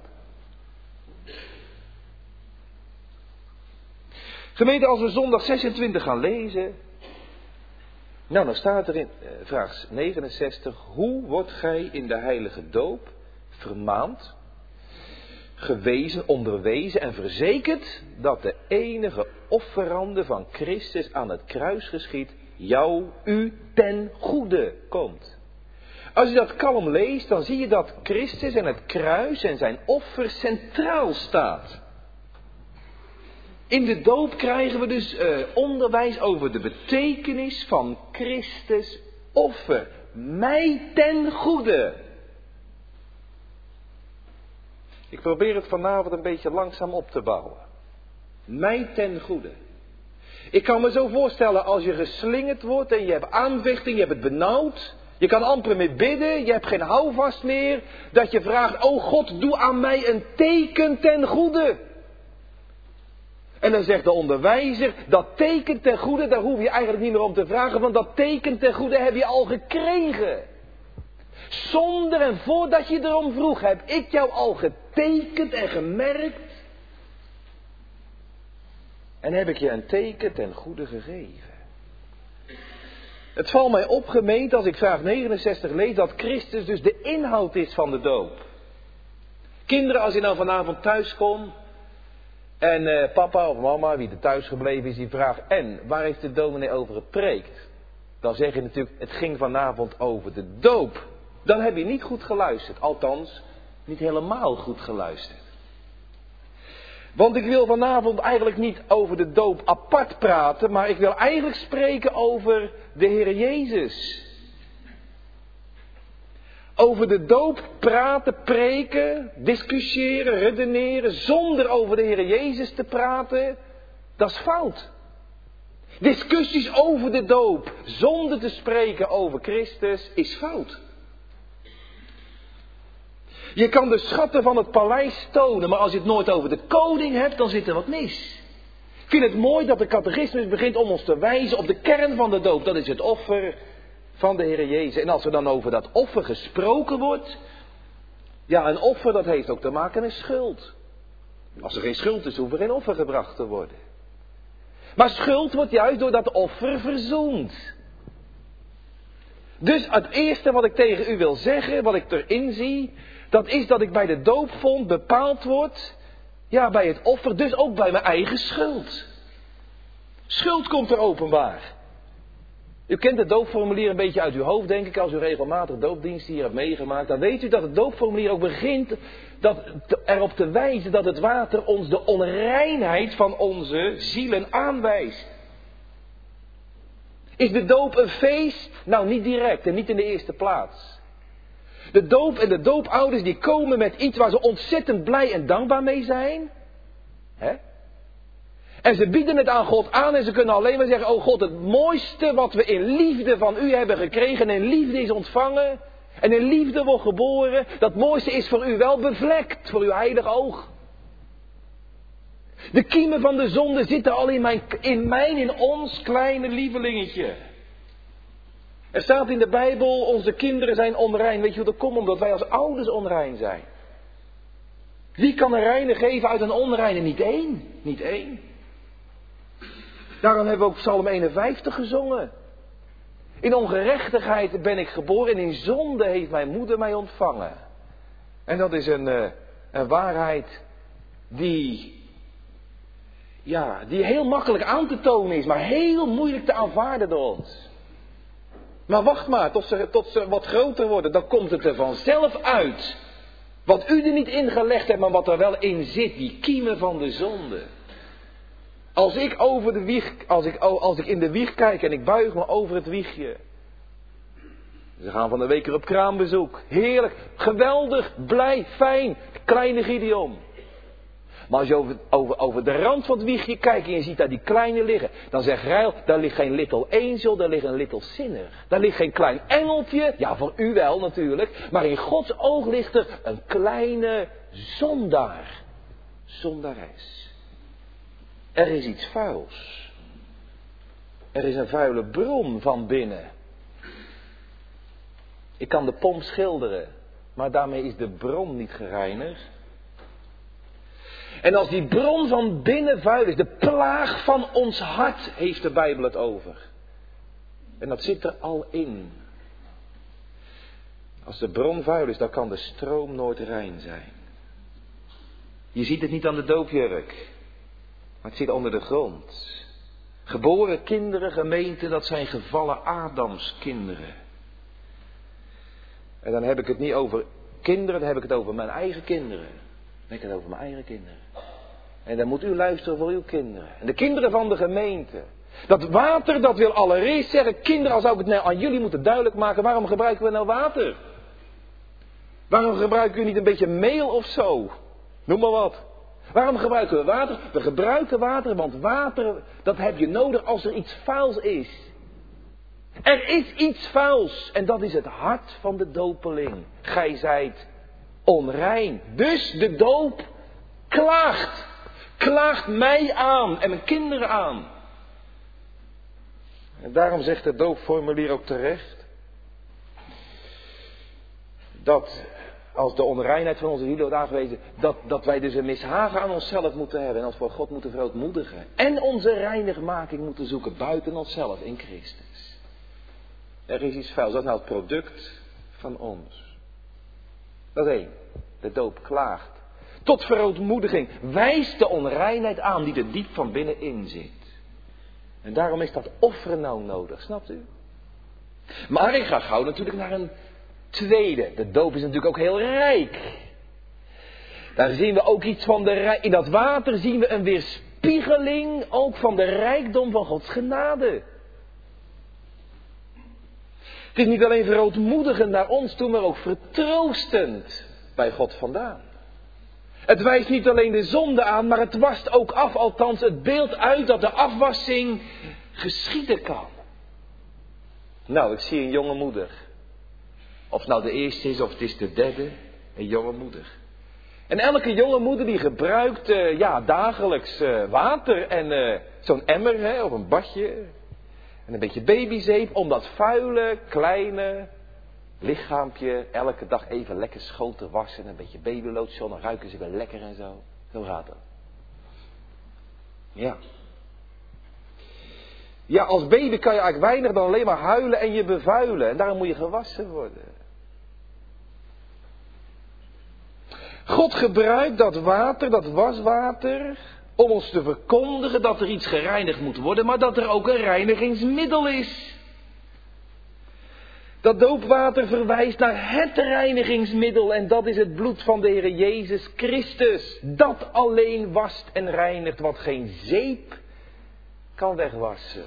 Gemeente, als we zondag zesentwintig gaan lezen. Nou, dan staat er in eh, vraag negenenzestig. Hoe wordt gij in de heilige doop vermaand, gewezen, onderwezen en verzekerd dat de enige offerande van Christus aan het kruis geschied jou, u ten goede komt. Als je dat kalm leest, dan zie je dat Christus en het kruis en zijn offer centraal staat. In de doop krijgen we dus uh, onderwijs over de betekenis van Christus offer. Mij ten goede. Ik probeer het vanavond een beetje langzaam op te bouwen. Mij ten goede. Ik kan me zo voorstellen als je geslingerd wordt en je hebt aanvechting, je hebt het benauwd. Je kan amper meer bidden, je hebt geen houvast meer. Dat je vraagt, o God, doe aan mij een teken ten goede. En dan zegt de onderwijzer, dat teken ten goede, daar hoef je eigenlijk niet meer om te vragen. Want dat teken ten goede heb je al gekregen. Zonder en voordat je erom vroeg, heb ik jou al getekend en gemerkt. En heb ik je een teken ten goede gegeven. Het valt mij op, gemeente, als ik vraag negenenzestig lees, dat Christus dus de inhoud is van de doop. Kinderen, als je nou vanavond thuis komt en uh, papa of mama, wie er thuis gebleven is, die vraagt, en waar heeft de dominee over gepreekt? Dan zeg je natuurlijk, het ging vanavond over de doop. Dan heb je niet goed geluisterd, althans, niet helemaal goed geluisterd. Want ik wil vanavond eigenlijk niet over de doop apart praten, maar ik wil eigenlijk spreken over de Heer Jezus. Over de doop praten, preken, discussiëren, redeneren, zonder over de Heer Jezus te praten, dat is fout. Discussies over de doop, zonder te spreken over Christus, is fout. Je kan de schatten van het paleis tonen, maar als je het nooit over de koning hebt, dan zit er wat mis. Ik vind het mooi dat de catechismus begint om ons te wijzen op de kern van de doop. Dat is het offer van de Heer Jezus. En als er dan over dat offer gesproken wordt, ja, een offer dat heeft ook te maken met schuld. Als er geen schuld is, hoeft er geen offer gebracht te worden. Maar schuld wordt juist door dat offer verzoend. Dus het eerste wat ik tegen u wil zeggen, wat ik erin zie, dat is dat ik bij de doopvond bepaald word, ja, bij het offer, dus ook bij mijn eigen schuld. Schuld komt er openbaar. U kent het doopformulier een beetje uit uw hoofd, denk ik, als u regelmatig doopdiensten hier hebt meegemaakt. Dan weet u dat het doopformulier ook begint dat, erop te wijzen dat het water ons de onreinheid van onze zielen aanwijst. Is de doop een feest? Nou, niet direct en niet in de eerste plaats. De doop en de doopouders die komen met iets waar ze ontzettend blij en dankbaar mee zijn. Hè? En ze bieden het aan God aan en ze kunnen alleen maar zeggen, oh God, het mooiste wat we in liefde van u hebben gekregen en in liefde is ontvangen en in liefde wordt geboren, dat mooiste is voor u wel bevlekt, voor uw heilig oog. De kiemen van de zonde zitten al in mijn, in mijn, in ons kleine lievelingetje. Er staat in de Bijbel, onze kinderen zijn onrein. Weet je hoe dat komt? Omdat wij als ouders onrein zijn. Wie kan een reine geven uit een onreine? Niet één. Niet één. Daarom hebben we ook Psalm eenenvijftig gezongen. In ongerechtigheid ben ik geboren en in zonde heeft mijn moeder mij ontvangen. En dat is een, een waarheid die, ja, die heel makkelijk aan te tonen is, maar heel moeilijk te aanvaarden door ons. Maar wacht maar, tot ze, tot ze wat groter worden, dan komt het er vanzelf uit. Wat u er niet in gelegd hebt, maar wat er wel in zit, die kiemen van de zonde. Als ik over de wieg, als ik, als ik in de wieg kijk en ik buig me over het wiegje. Ze gaan van de week weer op kraambezoek. Heerlijk, geweldig, blij, fijn. Kleine Gideon. Maar als je over, over, over de rand van het wiegje kijkt en je ziet daar die kleine liggen. Dan zegt Rijl, daar ligt geen little angel, daar ligt een little sinner. Daar ligt geen klein engeltje. Ja, voor u wel natuurlijk. Maar in Gods oog ligt er een kleine zondaar. Zondares. Er is iets vuils. Er is een vuile bron van binnen. Ik kan de pomp schilderen, maar daarmee is de bron niet gereinigd. En als die bron van binnen vuil is, de plaag van ons hart, heeft de Bijbel het over. En dat zit er al in. Als de bron vuil is, dan kan de stroom nooit rein zijn. Je ziet het niet aan de doopjurk, maar het zit onder de grond. Geboren kinderen, gemeente, dat zijn gevallen Adamskinderen. En dan heb ik het niet over kinderen, dan heb ik het over mijn eigen kinderen. Dan heb ik het over mijn eigen kinderen. En dan moet u luisteren voor uw kinderen. En de kinderen van de gemeente. Dat water, dat wil allereerst zeggen, kinderen, als zou ik het nou aan jullie moeten duidelijk maken, waarom gebruiken we nou water? Waarom gebruiken we niet een beetje meel of zo? Noem maar wat. Waarom gebruiken we water? We gebruiken water, want water, dat heb je nodig als er iets vuils is. Er is iets vuils en dat is het hart van de dopeling. Gij zijt onrein. Dus de doop klaagt. Klaagt mij aan en mijn kinderen aan. En daarom zegt het doopformulier ook terecht. Dat als de onreinheid van onze ziel wordt aangewezen. Dat, dat wij dus een mishagen aan onszelf moeten hebben. En ons voor God moeten verootmoedigen. En onze reinigmaking moeten zoeken buiten onszelf in Christus. Er is iets vuils. Dat is nou het product van ons. Dat is één. De doop klaagt. Tot verootmoediging wijst de onreinheid aan die er diep van binnenin zit. En daarom is dat offeren nou nodig, snapt u? Maar ik ga gauw natuurlijk naar een tweede. De doop is natuurlijk ook heel rijk. Daar zien we ook iets van de rijk. In dat water zien we een weerspiegeling ook van de rijkdom van Gods genade. Het is niet alleen verootmoedigend naar ons toe, maar ook vertroostend bij God vandaan. Het wijst niet alleen de zonde aan, maar het wast ook af, althans het beeld uit dat de afwassing geschieden kan. Nou, ik zie een jonge moeder. Of het nou de eerste is of het is de derde, een jonge moeder. En elke jonge moeder die gebruikt uh, ja, dagelijks uh, water en uh, zo'n emmer hè, of een badje. En een beetje babyzeep om dat vuile, kleine lichaampje elke dag even lekker schoon te wassen. En een beetje babylotion, dan ruiken ze weer lekker en zo. Zo gaat dat. Ja. Ja, als baby kan je eigenlijk weinig dan alleen maar huilen en je bevuilen. En daarom moet je gewassen worden. God gebruikt dat water, dat waswater, om ons te verkondigen dat er iets gereinigd moet worden, maar dat er ook een reinigingsmiddel is. Dat doopwater verwijst naar het reinigingsmiddel en dat is het bloed van de Heer Jezus Christus. Dat alleen wast en reinigt wat geen zeep kan wegwassen.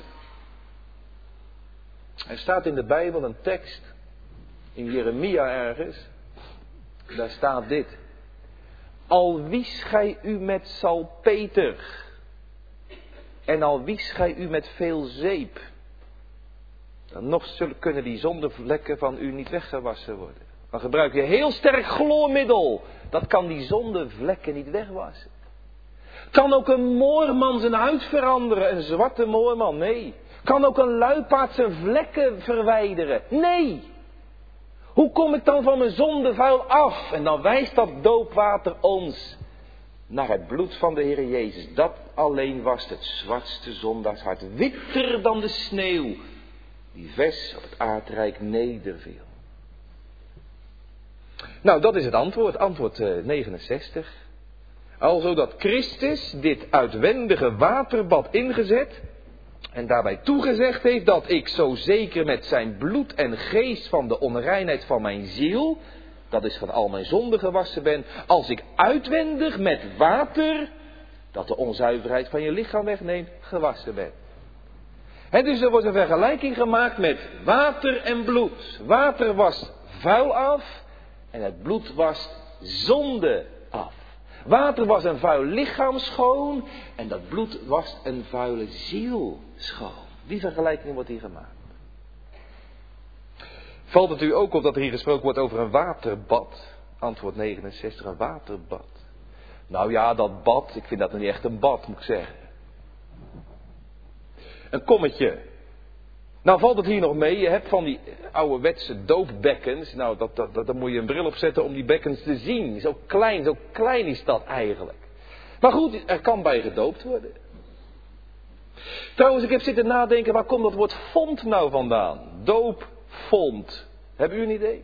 Er staat in de Bijbel een tekst, in Jeremia ergens, daar staat dit. Al wies gij u met salpeter en al wies gij u met veel zeep, dan nog zullen, kunnen die zondevlekken van u niet weggewassen worden. Dan gebruik je heel sterk chloormiddel, dat kan die zondevlekken niet wegwassen. Kan ook een moorman zijn huid veranderen, een zwarte moorman? Nee. Kan ook een luipaard zijn vlekken verwijderen? Nee. Hoe kom ik dan van mijn zondevuil af? En dan wijst dat doopwater ons naar het bloed van de Heer Jezus. Dat alleen was het zwartste zondagshart, witter dan de sneeuw die vers op het aardrijk nederviel. Nou, dat is het antwoord, antwoord uh, negenenzestig. Alzo dat Christus dit uitwendige waterbad ingezet en daarbij toegezegd heeft dat ik zo zeker met zijn bloed en geest van de onreinheid van mijn ziel, dat is van al mijn zonden gewassen ben, als ik uitwendig met water dat de onzuiverheid van je lichaam wegneemt, gewassen bent. En dus er wordt een vergelijking gemaakt met water en bloed. Water wast vuil af en het bloed wast zonde af. Water was een vuil lichaam schoon en dat bloed was een vuile ziel schoon. Die vergelijking wordt hier gemaakt. Valt het u ook op dat er hier gesproken wordt over een waterbad? Antwoord negenenzestig, een waterbad. Nou ja, dat bad, ik vind dat niet echt een bad, moet ik zeggen. Een kommetje. Nou valt het hier nog mee, je hebt van die ouderwetse doopbekkens. Nou, dat, dat, dat, daar moet je een bril op zetten om die bekkens te zien. Zo klein, zo klein is dat eigenlijk. Maar goed, er kan bij gedoopt worden. Trouwens, ik heb zitten nadenken, waar komt dat woord font nou vandaan? Doopfont. Hebben u een idee?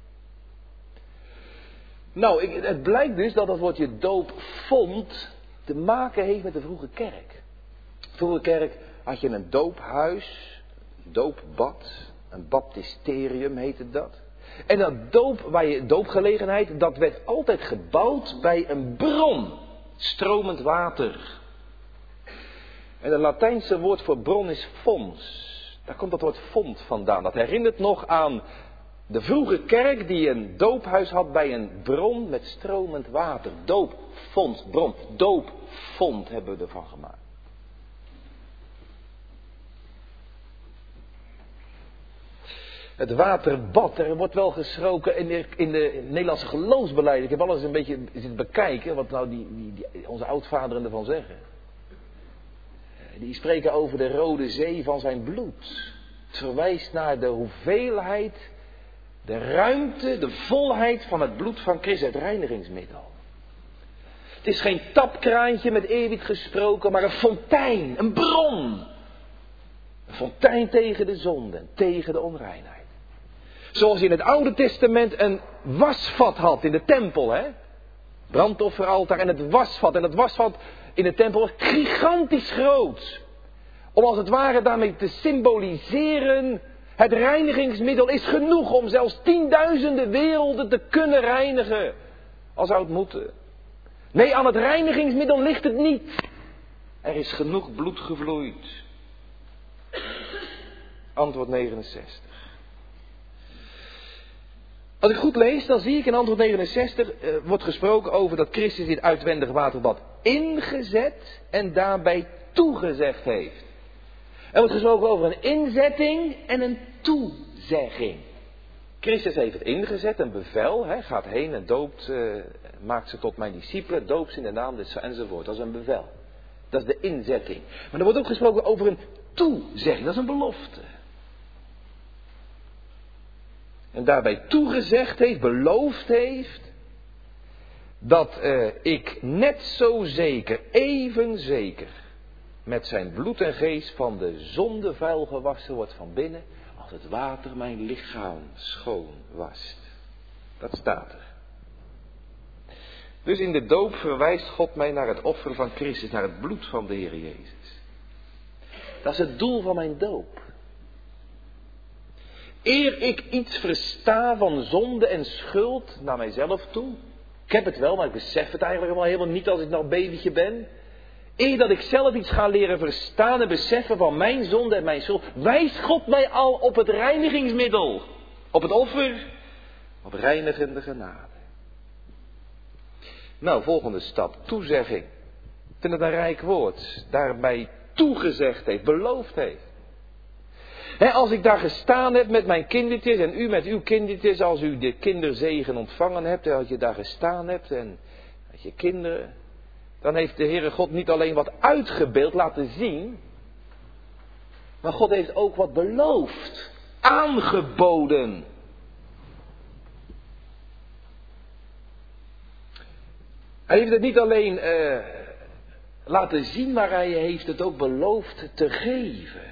Nou, ik, het blijkt dus dat dat woordje doopfont te maken heeft met de vroege kerk. De vroege kerk had je een doophuis, een doopbad, een baptisterium heette dat. En dat doop, waar je, doopgelegenheid, dat werd altijd gebouwd bij een bron, stromend water. En het Latijnse woord voor bron is fons. Daar komt dat woord font vandaan. Dat herinnert nog aan de vroege kerk die een doophuis had bij een bron met stromend water. Doopfont, bron, doopfont hebben we ervan gemaakt. Het waterbad, er wordt wel gesproken in de, in de Nederlandse geloofsbeleid. Ik heb alles een beetje zitten bekijken wat nou die, die, die, onze oudvaderen ervan zeggen. Die spreken over de Rode Zee van zijn bloed. Het verwijst naar de hoeveelheid, de ruimte, de volheid van het bloed van Christus, het reinigingsmiddel. Het is geen tapkraantje met eerbied gesproken, maar een fontein, een bron. Een fontein tegen de zonde, tegen de onreinheid. Zoals je in het Oude Testament een wasvat had in de tempel, hè? Brandofferaltaar en het wasvat. En het wasvat in de tempel was gigantisch groot. Om als het ware daarmee te symboliseren, het reinigingsmiddel is genoeg om zelfs tienduizenden werelden te kunnen reinigen. Al zou het moeten. Nee, aan het reinigingsmiddel ligt het niet. Er is genoeg bloed gevloeid. Antwoord negenenzestig. Als ik goed lees, dan zie ik in antwoord negenenzestig uh, wordt gesproken over dat Christus dit uitwendig waterbad ingezet en daarbij toegezegd heeft. Er wordt gesproken over een inzetting en een toezegging. Christus heeft het ingezet, een bevel, hè, gaat heen en doopt, uh, maakt ze tot mijn discipelen, doopt ze in de naam des enzovoort. Dat is een bevel. Dat is de inzetting. Maar er wordt ook gesproken over een toezegging, dat is een belofte. En daarbij toegezegd heeft, beloofd heeft, dat uh, ik net zo zeker, even zeker, met zijn bloed en geest van de zonde vuil gewassen wordt van binnen, als het water mijn lichaam schoon wast. Dat staat er. Dus in de doop verwijst God mij naar het offer van Christus, naar het bloed van de Heer Jezus. Dat is het doel van mijn doop. Eer ik iets versta van zonde en schuld naar mijzelf toe. Ik heb het wel, maar ik besef het eigenlijk allemaal helemaal niet als ik nog een babytje ben. Eer dat ik zelf iets ga leren verstaan en beseffen van mijn zonde en mijn schuld, wijst God mij al op het reinigingsmiddel. Op het offer, op reinigende genade. Nou, volgende stap, toezegging. Ik vind het een rijk woord. Daarbij toegezegd heeft, beloofd heeft. He, als ik daar gestaan heb met mijn kindertjes en u met uw kindertjes, als u de kinderzegen ontvangen hebt, en als je daar gestaan hebt en met je kinderen, dan heeft de Heere God niet alleen wat uitgebeeld laten zien, maar God heeft ook wat beloofd, aangeboden. Hij heeft het niet alleen uh, laten zien, maar hij heeft het ook beloofd te geven.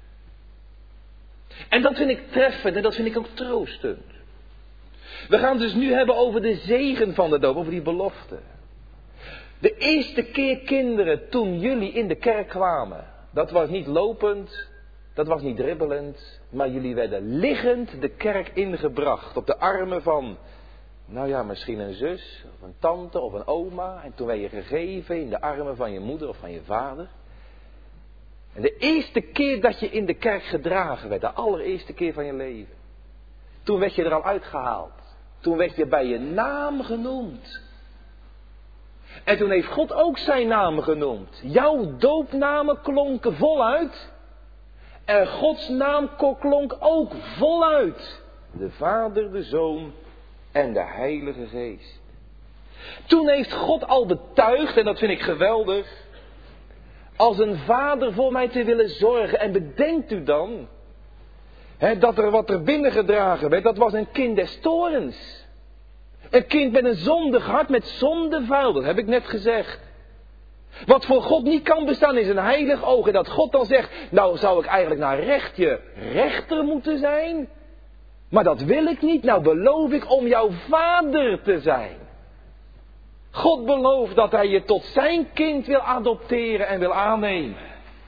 En dat vind ik treffend en dat vind ik ook troostend. We gaan het dus nu hebben over de zegen van de doop, over die belofte. De eerste keer, kinderen, toen jullie in de kerk kwamen, dat was niet lopend, dat was niet dribbelend, maar jullie werden liggend de kerk ingebracht op de armen van Nou ja, misschien een zus, of een tante, of een oma. En toen werd je gegeven in de armen van je moeder of van je vader. En de eerste keer dat je in de kerk gedragen werd, de allereerste keer van je leven. Toen werd je er al uitgehaald. Toen werd je bij je naam genoemd. En toen heeft God ook zijn naam genoemd. Jouw doopnamen klonken voluit. En Gods naam klonk ook voluit. De Vader, de Zoon en de Heilige Geest. Toen heeft God al betuigd, en dat vind ik geweldig, als een vader voor mij te willen zorgen. En bedenkt u dan, hè, dat er wat er binnengedragen werd, dat was een kind des toorns. Een kind met een zondig hart, met zondevuil, dat heb ik net gezegd. Wat voor God niet kan bestaan is een heilig oog. En dat God dan zegt, nou zou ik eigenlijk naar rechtje rechter moeten zijn. Maar dat wil ik niet, nou beloof ik om jouw vader te zijn. God belooft dat hij je tot zijn kind wil adopteren en wil aannemen.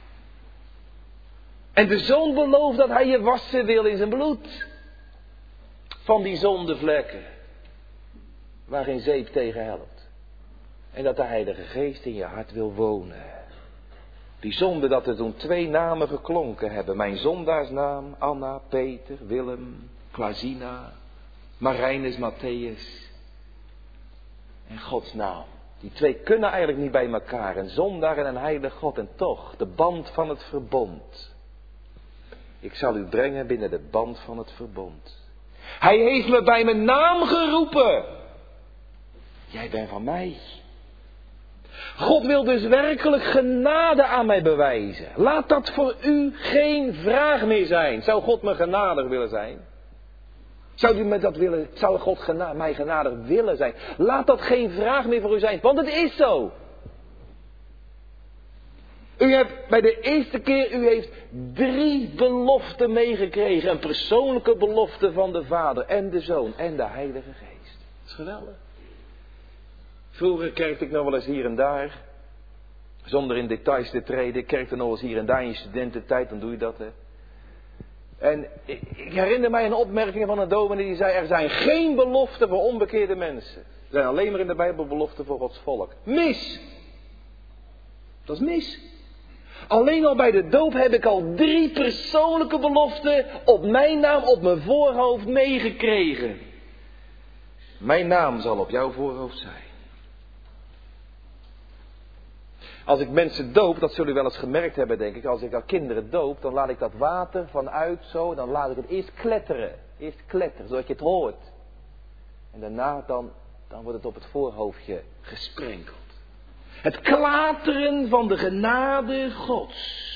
En de Zoon belooft dat hij je wassen wil in zijn bloed. Van die zondevlekken. Waar geen zeep tegen helpt. En dat de Heilige Geest in je hart wil wonen. Bijzonder dat er toen twee namen geklonken hebben. Mijn zondaarsnaam, Anna, Peter, Willem, Klazina, Marijnus, Matthäus. En Gods naam. Die twee kunnen eigenlijk niet bij elkaar. Een zondaar en een heilig God. En toch, de band van het verbond. Ik zal u brengen binnen de band van het verbond. Hij heeft me bij mijn naam geroepen. Jij bent van mij. God wil dus werkelijk genade aan mij bewijzen. Laat dat voor u geen vraag meer zijn. Zou God me genadig willen zijn? Zou u me dat willen? Zou God gena- mij genadig willen zijn? Laat dat geen vraag meer voor u zijn. Want het is zo. U hebt bij de eerste keer, u heeft drie beloften meegekregen. Een persoonlijke belofte van de Vader en de Zoon en de Heilige Geest. Dat is geweldig. Vroeger kerkte ik nog wel eens hier en daar. Zonder in details te treden. Ik kerkte nog wel eens hier en daar in je studententijd. Dan doe je dat, hè. En ik herinner mij een opmerking van een dominee die zei, er zijn geen beloften voor onbekeerde mensen. Er zijn alleen maar in de Bijbel beloften voor Gods volk. Mis! Dat is mis. Alleen al bij de doop heb ik al drie persoonlijke beloften op mijn naam, op mijn voorhoofd meegekregen. Mijn naam zal op jouw voorhoofd zijn. Als ik mensen doop, dat zullen u wel eens gemerkt hebben denk ik. Als ik al kinderen doop, dan laat ik dat water vanuit zo. Dan laat ik het eerst kletteren. Eerst kletteren, zodat je het hoort. En daarna dan, dan wordt het op het voorhoofdje gesprenkeld. Het klateren van de genade Gods.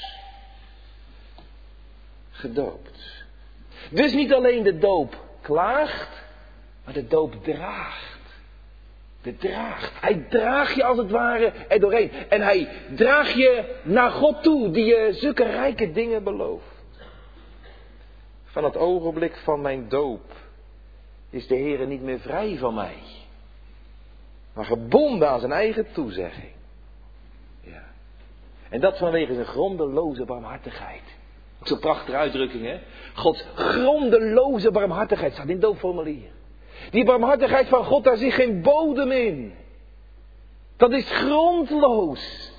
Gedoopt. Dus niet alleen de doop klaagt, maar de doop draagt. De draagt. Hij draagt je als het ware er doorheen. En hij draagt je naar God toe, die je zulke rijke dingen belooft. Van het ogenblik van mijn doop is de Heer niet meer vrij van mij. Maar gebonden aan zijn eigen toezegging. Ja. En dat vanwege zijn grondeloze barmhartigheid. Zo'n prachtige uitdrukking, hè? Gods grondeloze barmhartigheid staat in het doopformulier. Die barmhartigheid van God, daar zit geen bodem in. Dat is grondloos.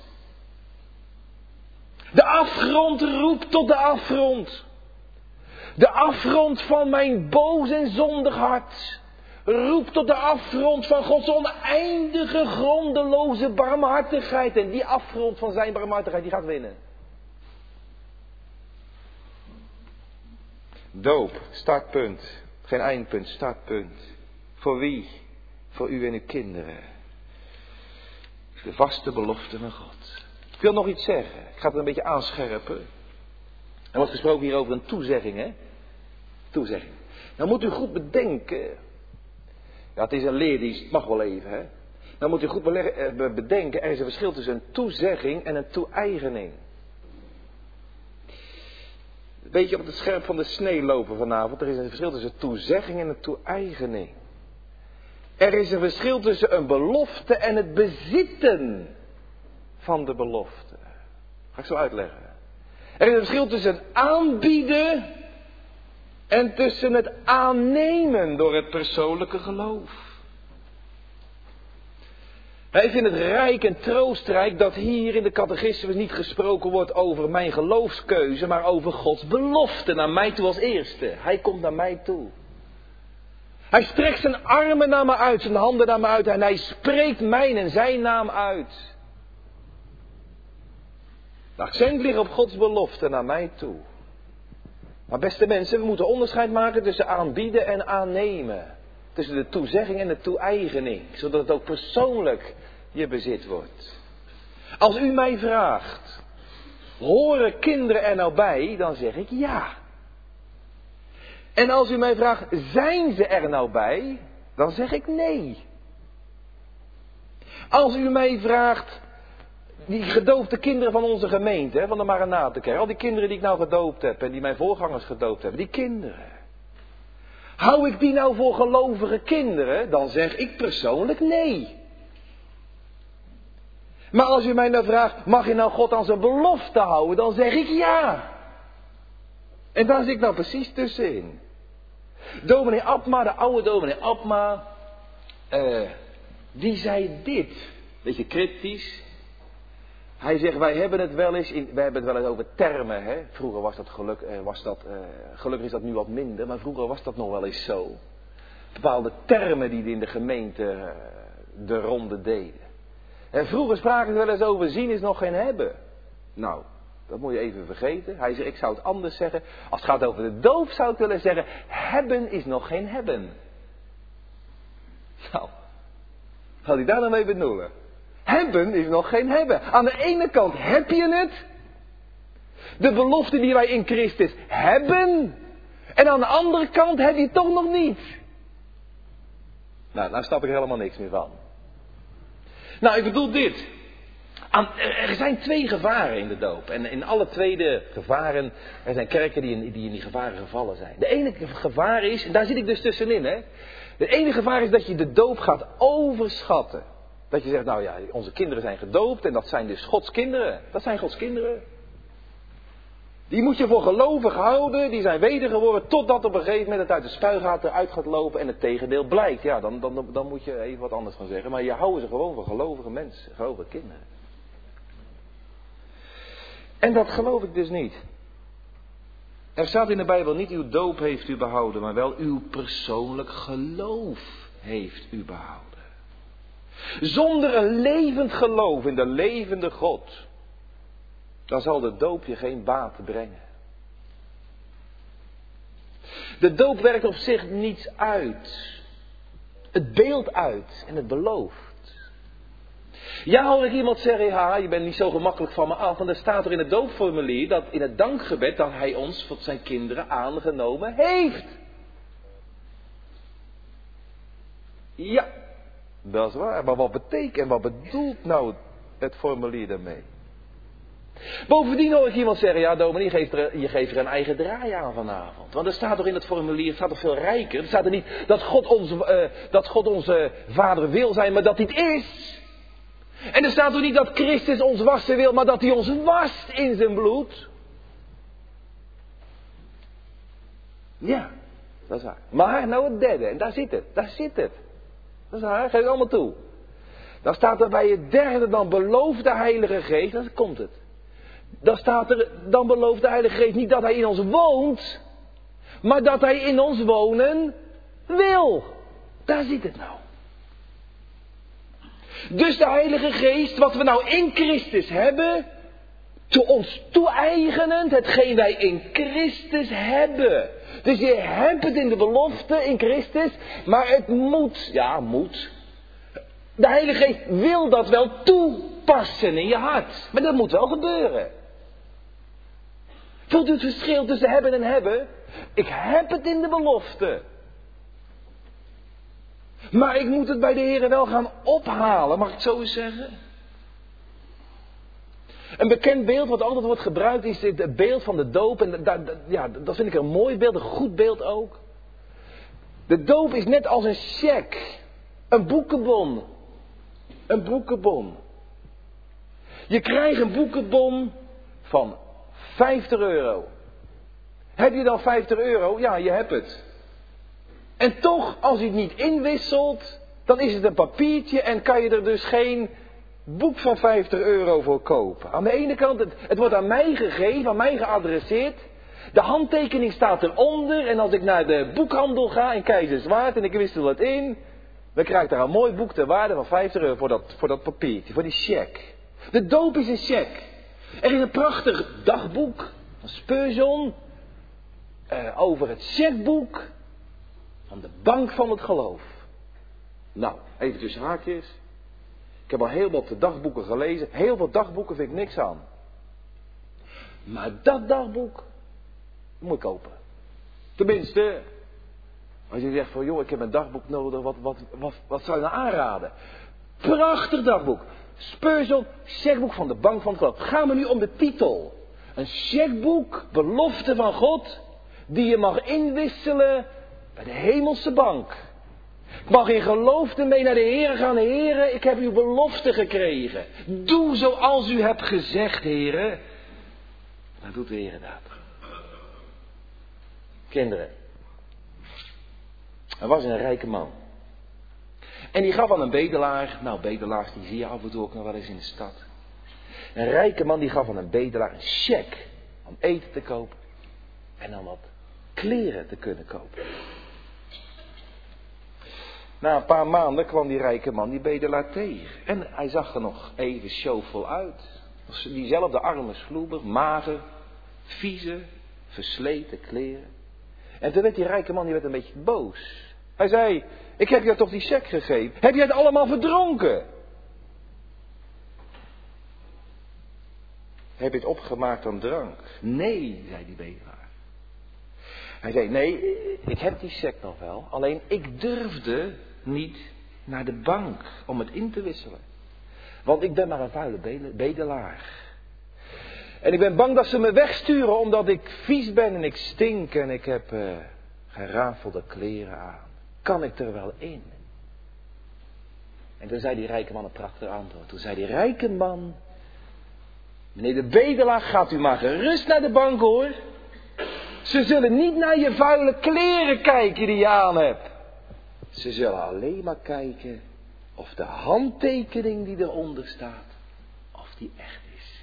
De afgrond roept tot de afgrond. De afgrond van mijn boos en zondig hart roept tot de afgrond van Gods oneindige, grondeloze barmhartigheid. En die afgrond van zijn barmhartigheid, die gaat winnen. Doop, startpunt. Geen eindpunt, startpunt. Voor wie? Voor u en uw kinderen. De vaste belofte van God. Ik wil nog iets zeggen. Ik ga het een beetje aanscherpen. Er wordt gesproken hier over een toezegging, hè? Toezegging. Nou moet u goed bedenken. Ja, het is een leerdienst, het mag wel even, hè? Nou moet u goed bedenken, er is een verschil tussen een toezegging en een toe-eigening. Een beetje op het scherp van de snee lopen vanavond. Er is een verschil tussen toezegging en een toe-eigening. Er is een verschil tussen een belofte en het bezitten van de belofte. Ga ik zo uitleggen. Er is een verschil tussen aanbieden en tussen het aannemen door het persoonlijke geloof. Ik vind het rijk en troostrijk dat hier in de catechismus niet gesproken wordt over mijn geloofskeuze, maar over Gods belofte naar mij toe als eerste. Hij komt naar mij toe. Hij strekt zijn armen naar me uit, zijn handen naar me uit en hij spreekt mijn en zijn naam uit. De accent ligt op Gods belofte naar mij toe. Maar beste mensen, we moeten onderscheid maken tussen aanbieden en aannemen. Tussen de toezegging en de toe-eigening. Zodat het ook persoonlijk je bezit wordt. Als u mij vraagt, horen kinderen er nou bij? Dan zeg ik ja. En als u mij vraagt, zijn ze er nou bij? Dan zeg ik nee. Als u mij vraagt, die gedoopte kinderen van onze gemeente, van de Maranatenkerk, al die kinderen die ik nou gedoopt heb en die mijn voorgangers gedoopt hebben, die kinderen. Hou ik die nou voor gelovige kinderen? Dan zeg ik persoonlijk nee. Maar als u mij nou vraagt, mag je nou God aan zijn belofte houden? Dan zeg ik ja. En daar zit ik nou precies tussenin. Dominee Abma, de oude dominee Abma, uh, die zei dit, beetje cryptisch. Hij zegt, wij hebben het wel eens, in, wij hebben het wel eens over termen. Hè? Vroeger was dat, geluk, uh, was dat uh, gelukkig is dat nu wat minder, maar vroeger was dat nog wel eens zo. Bepaalde termen die in de gemeente uh, de ronde deden. En vroeger spraken ze wel eens over zien is nog geen hebben. Nou, dat moet je even vergeten. Hij zegt, ik zou het anders zeggen. Als het gaat over de doop zou ik willen zeggen, hebben is nog geen hebben. Nou, wat had hij daar nou mee bedoelen? Hebben is nog geen hebben. Aan de ene kant heb je het. De belofte die wij in Christus hebben. En aan de andere kant heb je het toch nog niet. Nou, daar snap ik helemaal niks meer van. Nou, ik bedoel dit. Er zijn twee gevaren in de doop. En in alle tweede gevaren, er zijn kerken die in, die in die gevaren gevallen zijn. De ene gevaar is, en daar zit ik dus tussenin, hè. De ene gevaar is dat je de doop gaat overschatten. Dat je zegt, nou ja, onze kinderen zijn gedoopt en dat zijn dus Gods kinderen. Dat zijn Gods kinderen. Die moet je voor gelovig houden, die zijn wedergeboren, totdat op een gegeven moment het uit de spuigaat eruit gaat lopen en het tegendeel blijkt. Ja, dan, dan, dan moet je even wat anders gaan zeggen. Maar je houdt ze gewoon voor gelovige mensen, gelovige kinderen. En dat geloof ik dus niet. Er staat in de Bijbel niet uw doop heeft u behouden, maar wel uw persoonlijk geloof heeft u behouden. Zonder een levend geloof in de levende God, dan zal de doop je geen baat brengen. De doop werkt op zich niets uit. Het beeldt uit en het belooft. Ja, hoor ik iemand zeggen, ja, je bent niet zo gemakkelijk van me af. Want er staat er in het doopformulier, dat in het dankgebed, dat hij ons voor zijn kinderen aangenomen heeft. Ja, dat is waar. Maar wat betekent en wat bedoelt nou het formulier daarmee? Bovendien hoor ik iemand zeggen, ja dominee, je geeft, er, je geeft er een eigen draai aan vanavond. Want er staat toch in het formulier, het staat toch veel rijker. Er staat er niet dat God, onze, uh, dat God onze vader wil zijn, maar dat hij het is. En er staat toch niet dat Christus ons wassen wil, maar dat hij ons wast in zijn bloed. Ja, dat is waar. Maar nou het derde, en daar zit het, daar zit het. Dat is waar, geef het allemaal toe. Dan staat er bij het derde, dan belooft de Heilige Geest, dan komt het. Dan staat er, dan belooft de Heilige Geest niet dat hij in ons woont, maar dat hij in ons wonen wil. Daar zit het nou. Dus de Heilige Geest, wat we nou in Christus hebben, te ons toe-eigenend, hetgeen wij in Christus hebben. Dus je hebt het in de belofte in Christus, maar het moet, ja moet. De Heilige Geest wil dat wel toepassen in je hart, maar dat moet wel gebeuren. Voelt u het verschil tussen hebben en hebben? Ik heb het in de belofte. Maar ik moet het bij de Heer wel gaan ophalen, mag ik het zo eens zeggen? Een bekend beeld wat altijd wordt gebruikt is het beeld van de doop. En dat, dat, ja, dat vind ik een mooi beeld, een goed beeld ook. De doop is net als een cheque, een boekenbon. Een boekenbon. Je krijgt een boekenbon van vijftig euro. Heb je dan vijftig euro? Ja, je hebt het. En toch, als je het niet inwisselt, dan is het een papiertje en kan je er dus geen boek van vijftig euro voor kopen. Aan de ene kant, het, het wordt aan mij gegeven, aan mij geadresseerd. De handtekening staat eronder en als ik naar de boekhandel ga in Keizerswaard en ik wissel het in, dan krijg ik daar een mooi boek ter waarde van vijftig euro voor dat, voor dat papiertje, voor die cheque. De doop is een cheque. Er is een prachtig dagboek van Spurgeon uh, over het chequeboek van de bank van het geloof. Nou, even tussen haakjes. Ik heb al heel wat dagboeken gelezen. Heel veel dagboeken vind ik niks aan. Maar dat dagboek moet ik kopen. Tenminste, als je zegt van joh, ik heb een dagboek nodig, wat, wat, wat, wat zou je nou aanraden? Prachtig dagboek. Spurgeon, chequeboek van de bank van het geloof. Het gaat me nu om de titel. Een chequeboek, belofte van God, die je mag inwisselen bij de hemelse bank. Ik mag in geloof ermee naar de Heer gaan. Heren, ik heb uw belofte gekregen. Doe zoals u hebt gezegd, heren. Dan doet de Heer dat. Kinderen. Er was een rijke man. En die gaf aan een bedelaar. Nou, bedelaars die zie je af en toe ook nog wel eens in de stad. Een rijke man die gaf aan een bedelaar een cheque om eten te kopen. En dan wat kleren te kunnen kopen. Na een paar maanden kwam die rijke man die bedelaar tegen. En hij zag er nog even showvol uit. Diezelfde arme sloeber, mager, vieze, versleten kleren. En toen werd die rijke man die werd een beetje boos. Hij zei, ik heb jou toch die cheque gegeven. Heb jij het allemaal verdronken? Heb je het opgemaakt aan drank? Nee, zei die bedelaar. Hij zei, nee, ik heb die cheque nog wel. Alleen ik durfde niet naar de bank om het in te wisselen. Want ik ben maar een vuile bedelaar. En ik ben bang dat ze me wegsturen omdat ik vies ben en ik stink en ik heb uh, gerafelde kleren aan. Kan ik er wel in? En toen zei die rijke man een prachtig antwoord. Toen zei die rijke man, meneer de bedelaar, gaat u maar gerust naar de bank hoor. Ze zullen niet naar je vuile kleren kijken die je aan hebt. Ze zullen alleen maar kijken of de handtekening die eronder staat, of die echt is.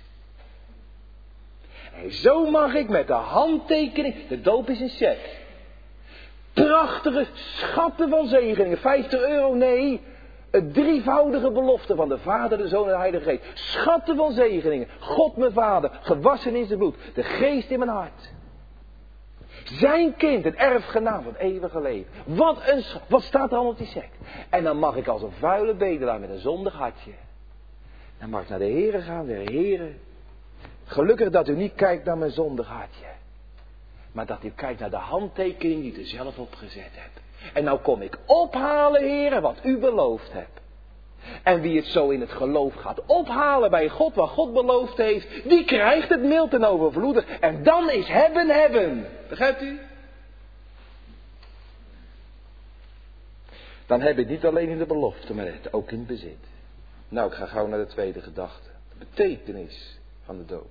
En zo mag ik met de handtekening, de doop is een cheque. Prachtige schatten van zegeningen, vijftig euro, nee. Het drievoudige belofte van de Vader, de Zoon en de Heilige Geest. Schatten van zegeningen. God mijn Vader, gewassen in zijn bloed. De Geest in mijn hart. Zijn kind, het erfgenaam van het eeuwige leven. Wat, een, wat staat er allemaal op die cheque? En dan mag ik als een vuile bedelaar met een zondig hartje. Dan mag ik naar de Heere gaan, de Heere. Gelukkig dat u niet kijkt naar mijn zondig hartje. Maar dat u kijkt naar de handtekening die u er zelf op gezet hebt. En nou kom ik ophalen, Heere, wat u beloofd hebt. En wie het zo in het geloof gaat ophalen bij God, wat God beloofd heeft, die krijgt het mild en overvloedig. En dan is hebben, hebben. Begrijpt u? Dan heb je het niet alleen in de belofte, maar het ook in het bezit. Nou, ik ga gauw naar de tweede gedachte. De betekenis van de doop.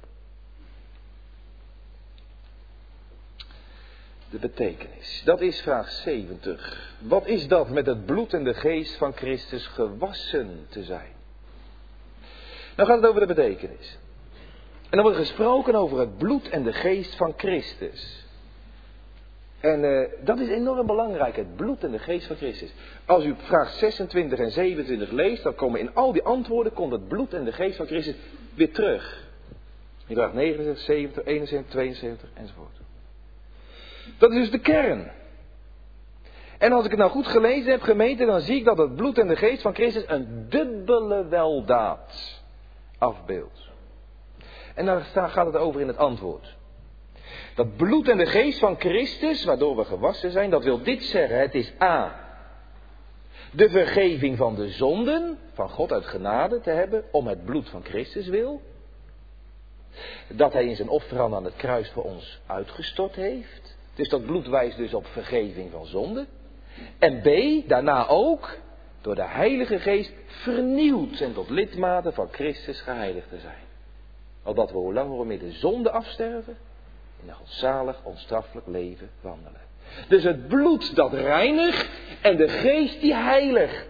De betekenis. Dat is vraag zeventig. Wat is dat met het bloed en de geest van Christus gewassen te zijn? Nou gaat het over de betekenis. En dan wordt gesproken over het bloed en de geest van Christus. En uh, dat is enorm belangrijk, het bloed en de geest van Christus. Als u vraag zesentwintig en zevenentwintig leest, dan komen in al die antwoorden komt het bloed en de geest van Christus weer terug. In vraag negenenzeventig, zeventig, eenenzeventig, tweeënzeventig enzovoort. Dat is dus de kern. En als ik het nou goed gelezen heb, gemeente, dan zie ik dat het bloed en de geest van Christus een dubbele weldaad afbeeldt. En daar gaat het over in het antwoord. Dat bloed en de geest van Christus, waardoor we gewassen zijn, dat wil dit zeggen. Het is A. De vergeving van de zonden, van God uit genade te hebben, om het bloed van Christus wil. Dat hij in zijn offer aan het kruis voor ons uitgestort heeft. Dus dat bloed wijst dus op vergeving van zonde. En B, daarna ook, door de Heilige Geest vernieuwd en tot lidmaten van Christus geheiligd te zijn. Opdat we hoe langer hoe meer de zonde afsterven, in een godzalig, onstraffelijk leven wandelen. Dus het bloed dat reinigt en de geest die heiligt.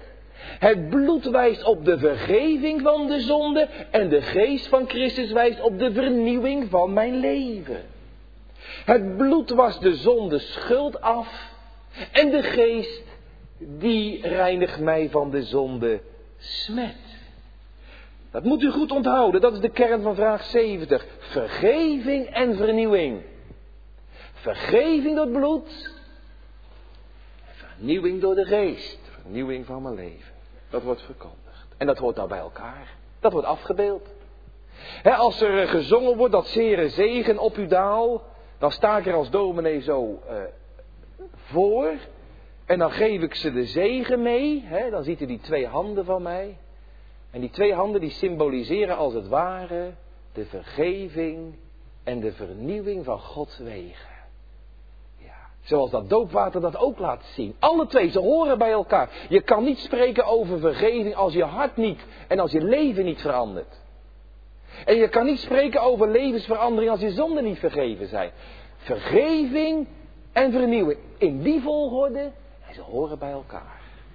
Het bloed wijst op de vergeving van de zonde en de geest van Christus wijst op de vernieuwing van mijn leven. Het bloed was de zonde schuld af en de geest die reinigt mij van de zonde smet. Dat moet u goed onthouden, dat is de kern van vraag zeventig. Vergeving en vernieuwing. Vergeving door het bloed. Vernieuwing door de geest. Vernieuwing van mijn leven. Dat wordt verkondigd. En dat hoort nou bij elkaar. Dat wordt afgebeeld. He, als er gezongen wordt dat zere zegen op uw daal, dan sta ik er als dominee zo uh, voor. En dan geef ik ze de zegen mee. He, dan ziet u die twee handen van mij. En die twee handen die symboliseren als het ware de vergeving en de vernieuwing van Gods wegen. Ja, zoals dat doopwater dat ook laat zien. Alle twee, ze horen bij elkaar. Je kan niet spreken over vergeving als je hart niet en als je leven niet verandert. En je kan niet spreken over levensverandering als je zonden niet vergeven zijn. Vergeving en vernieuwing. In die volgorde, en ze horen bij elkaar.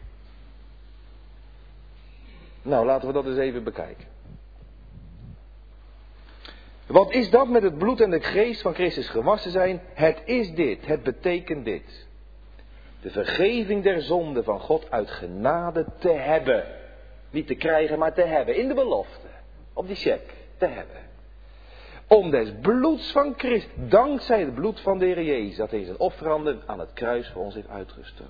Nou, laten we dat eens even bekijken. Wat is dat met het bloed en de geest van Christus gewassen zijn? Het is dit, het betekent dit. De vergeving der zonde van God uit genade te hebben. Niet te krijgen, maar te hebben. In de belofte. Op die cheque. Te hebben. Om des bloeds van Christus, dankzij het bloed van de Heer Jezus, dat hij zijn offeranden aan het kruis voor ons heeft uitgestort.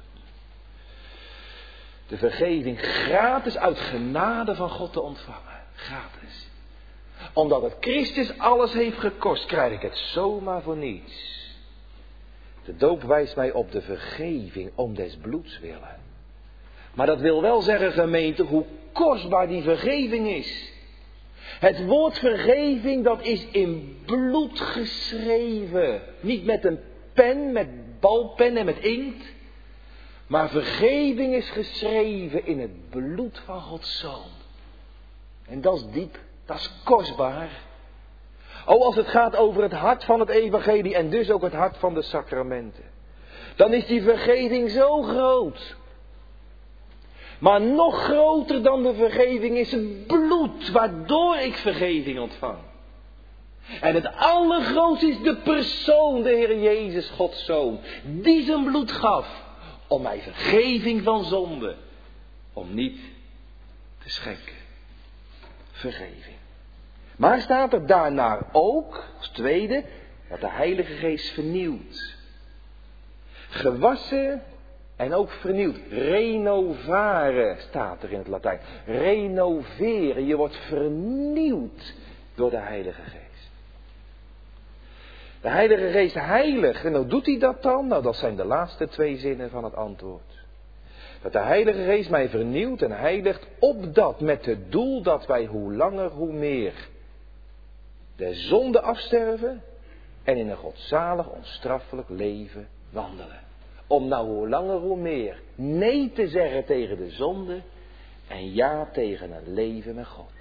De vergeving gratis uit genade van God te ontvangen. Gratis. Omdat het Christus alles heeft gekost, krijg ik het zomaar voor niets. De doop wijst mij op de vergeving om des bloeds willen. Maar dat wil wel zeggen, gemeente, hoe kostbaar die vergeving is. Het woord vergeving, dat is in bloed geschreven. Niet met een pen, met balpen en met inkt. Maar vergeving is geschreven in het bloed van Gods Zoon. En dat is diep, dat is kostbaar. Oh, als het gaat over het hart van het evangelie en dus ook het hart van de sacramenten. Dan is die vergeving zo groot. Maar nog groter dan de vergeving is het bloed waardoor ik vergeving ontvang. En het allergrootste is de persoon, de Heer Jezus, Gods Zoon. Die zijn bloed gaf om mij vergeving van zonde. Om niet te schenken. Vergeving. Maar staat er daarna ook, als tweede, dat de Heilige Geest vernieuwt. Gewassen en ook vernieuwd. Renovare staat er in het Latijn. Renoveren. Je wordt vernieuwd door de Heilige Geest. De Heilige Geest heilig. En hoe doet hij dat dan? Nou, dat zijn de laatste twee zinnen van het antwoord. Dat de Heilige Geest mij vernieuwt en heiligt, opdat met het doel dat wij hoe langer hoe meer de zonde afsterven en in een godzalig onstraffelijk leven wandelen. Om nou hoe langer hoe meer nee te zeggen tegen de zonde en ja tegen een leven met God.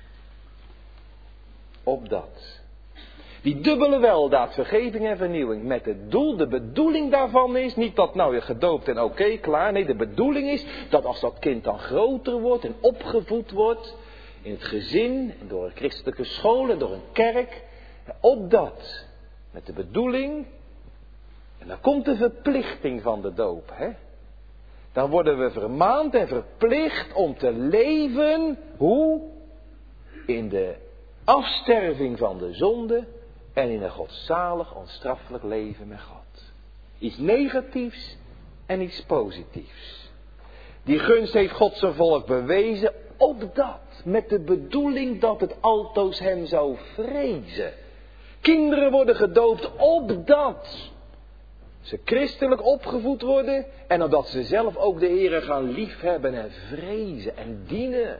Opdat. Die dubbele weldaad, vergeving en vernieuwing, met het doel, de bedoeling daarvan is, niet dat nou je gedoopt en oké, okay, klaar. Nee, de bedoeling is dat als dat kind dan groter wordt en opgevoed wordt, in het gezin, en door een christelijke school en door een kerk, opdat, met de bedoeling, en dan komt de verplichting van de doop, hè. Dan worden we vermaand en verplicht om te leven, hoe? In de afsterving van de zonde en in een godzalig, onstraffelijk leven met God. Iets negatiefs en iets positiefs. Die gunst heeft God zijn volk bewezen, opdat, met de bedoeling dat het altoos hem zou vrezen. Kinderen worden gedoopt, opdat ze christelijk opgevoed worden en opdat ze zelf ook de Heere gaan liefhebben en vrezen en dienen.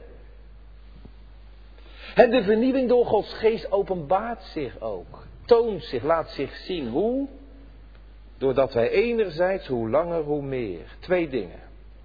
En de vernieuwing door Gods geest openbaart zich ook. Toont zich, laat zich zien. Hoe? Doordat wij enerzijds hoe langer hoe meer. Twee dingen.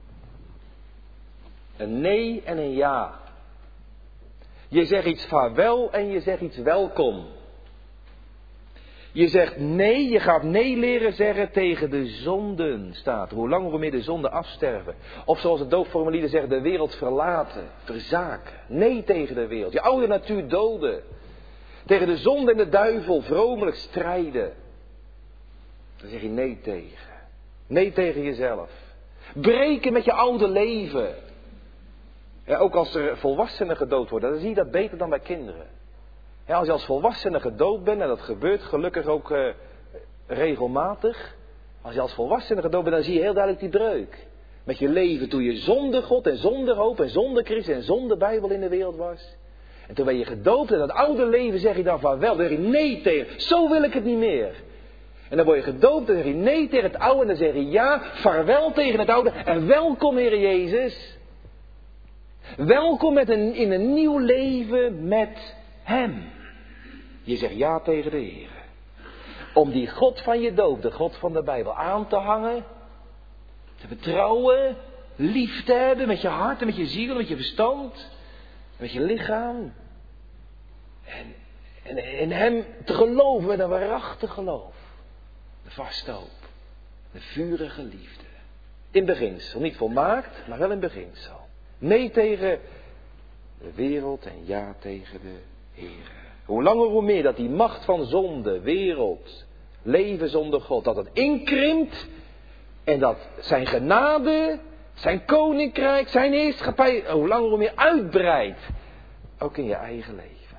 Een nee en een ja. Je zegt iets vaarwel en je zegt iets welkom. Je zegt nee, je gaat nee leren zeggen tegen de zonden, staat. Hoe langer hoe meer de zonden afsterven. Of zoals het doopformulieren zeggen, de wereld verlaten, verzaken. Nee tegen de wereld. Je oude natuur doden. Tegen de zonde en de duivel vromelijk strijden. Daar zeg je nee tegen. Nee tegen jezelf. Breken met je oude leven. Ja, ook als er volwassenen gedood worden, dan zie je dat beter dan bij kinderen. Ja, als je als volwassene gedood bent, en dat gebeurt gelukkig ook uh, regelmatig. Als je als volwassene gedood bent, dan zie je heel duidelijk die breuk. Met je leven toen je zonder God en zonder hoop en zonder Christus en zonder Bijbel in de wereld was. En toen ben je gedoopt en dat oude leven zeg je dan van wel, dan zeg je nee tegen. Zo wil ik het niet meer. En dan word je gedoopt en dan zeg je nee tegen het oude en dan zeg je ja, vaarwel tegen het oude en welkom Heer Jezus. Welkom met een, in een nieuw leven met Hem. Je zegt ja tegen de Heer. Om die God van je doop, de God van de Bijbel, aan te hangen. Te vertrouwen. Lief te hebben met je hart en met je ziel en met je verstand. Met je lichaam. En, en in Hem te geloven met een waarachtig geloof. De vaste hoop. De vurige liefde. In beginsel. Niet volmaakt, maar wel in beginsel. Nee tegen de wereld en ja tegen de Heer. Hoe langer hoe meer dat die macht van zonde, wereld, leven zonder God, dat het inkrimpt. En dat zijn genade, zijn koninkrijk, zijn heerschappij, hoe langer hoe meer uitbreidt. Ook in je eigen leven.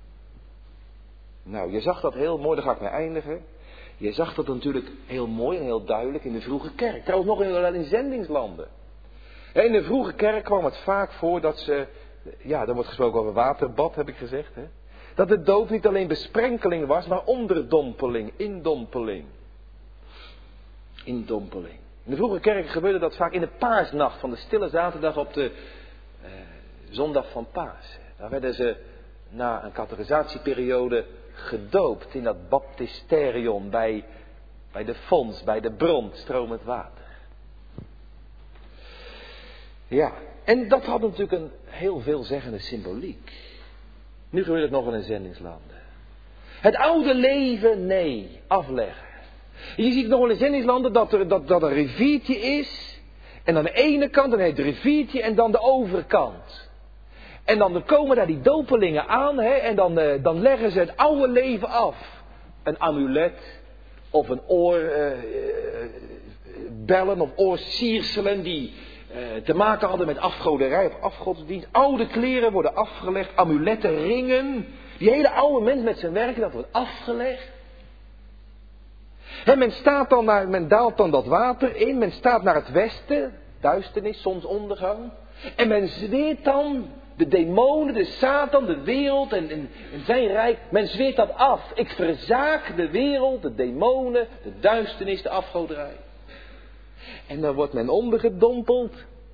Nou, je zag dat heel mooi, daar ga ik mee eindigen. Je zag dat natuurlijk heel mooi en heel duidelijk in de vroege kerk. Trouwens nog in, in zendingslanden. In de vroege kerk kwam het vaak voor dat ze, ja, er wordt gesproken over waterbad, heb ik gezegd. Hè? Dat de doop niet alleen besprenkeling was, maar onderdompeling, indompeling. Indompeling. In de vroege kerk gebeurde dat vaak in de paasnacht van de stille zaterdag op de eh, zondag van Pasen. Dan werden ze na een categorisatieperiode gedoopt in dat baptisterion bij, bij de fons, bij de bron, stromend water. Ja, en dat had natuurlijk een heel veelzeggende symboliek. Nu gebeurt het nog wel in zendingslanden. Het oude leven, nee, afleggen. Je ziet nog wel in zendingslanden dat er dat, dat een riviertje is. En aan de ene kant dan heet het riviertje en dan de overkant. En dan komen daar die dopelingen aan, hè, en dan, uh, dan leggen ze het oude leven af. Een amulet of een oorbellen uh, of oorsierselen die uh, te maken hadden met afgoderij of afgodsdienst. Oude kleren worden afgelegd, amuletten, ringen. Die hele oude mens met zijn werken, dat wordt afgelegd. En men staat dan naar, men daalt dan dat water in, men staat naar het westen, duisternis, zonsondergang. En men zweert dan de demonen, de Satan, de wereld en, en, en zijn rijk, men zweert dat af. Ik verzaak de wereld, de demonen, de duisternis, de afgoderij. En dan wordt men ondergedompeld.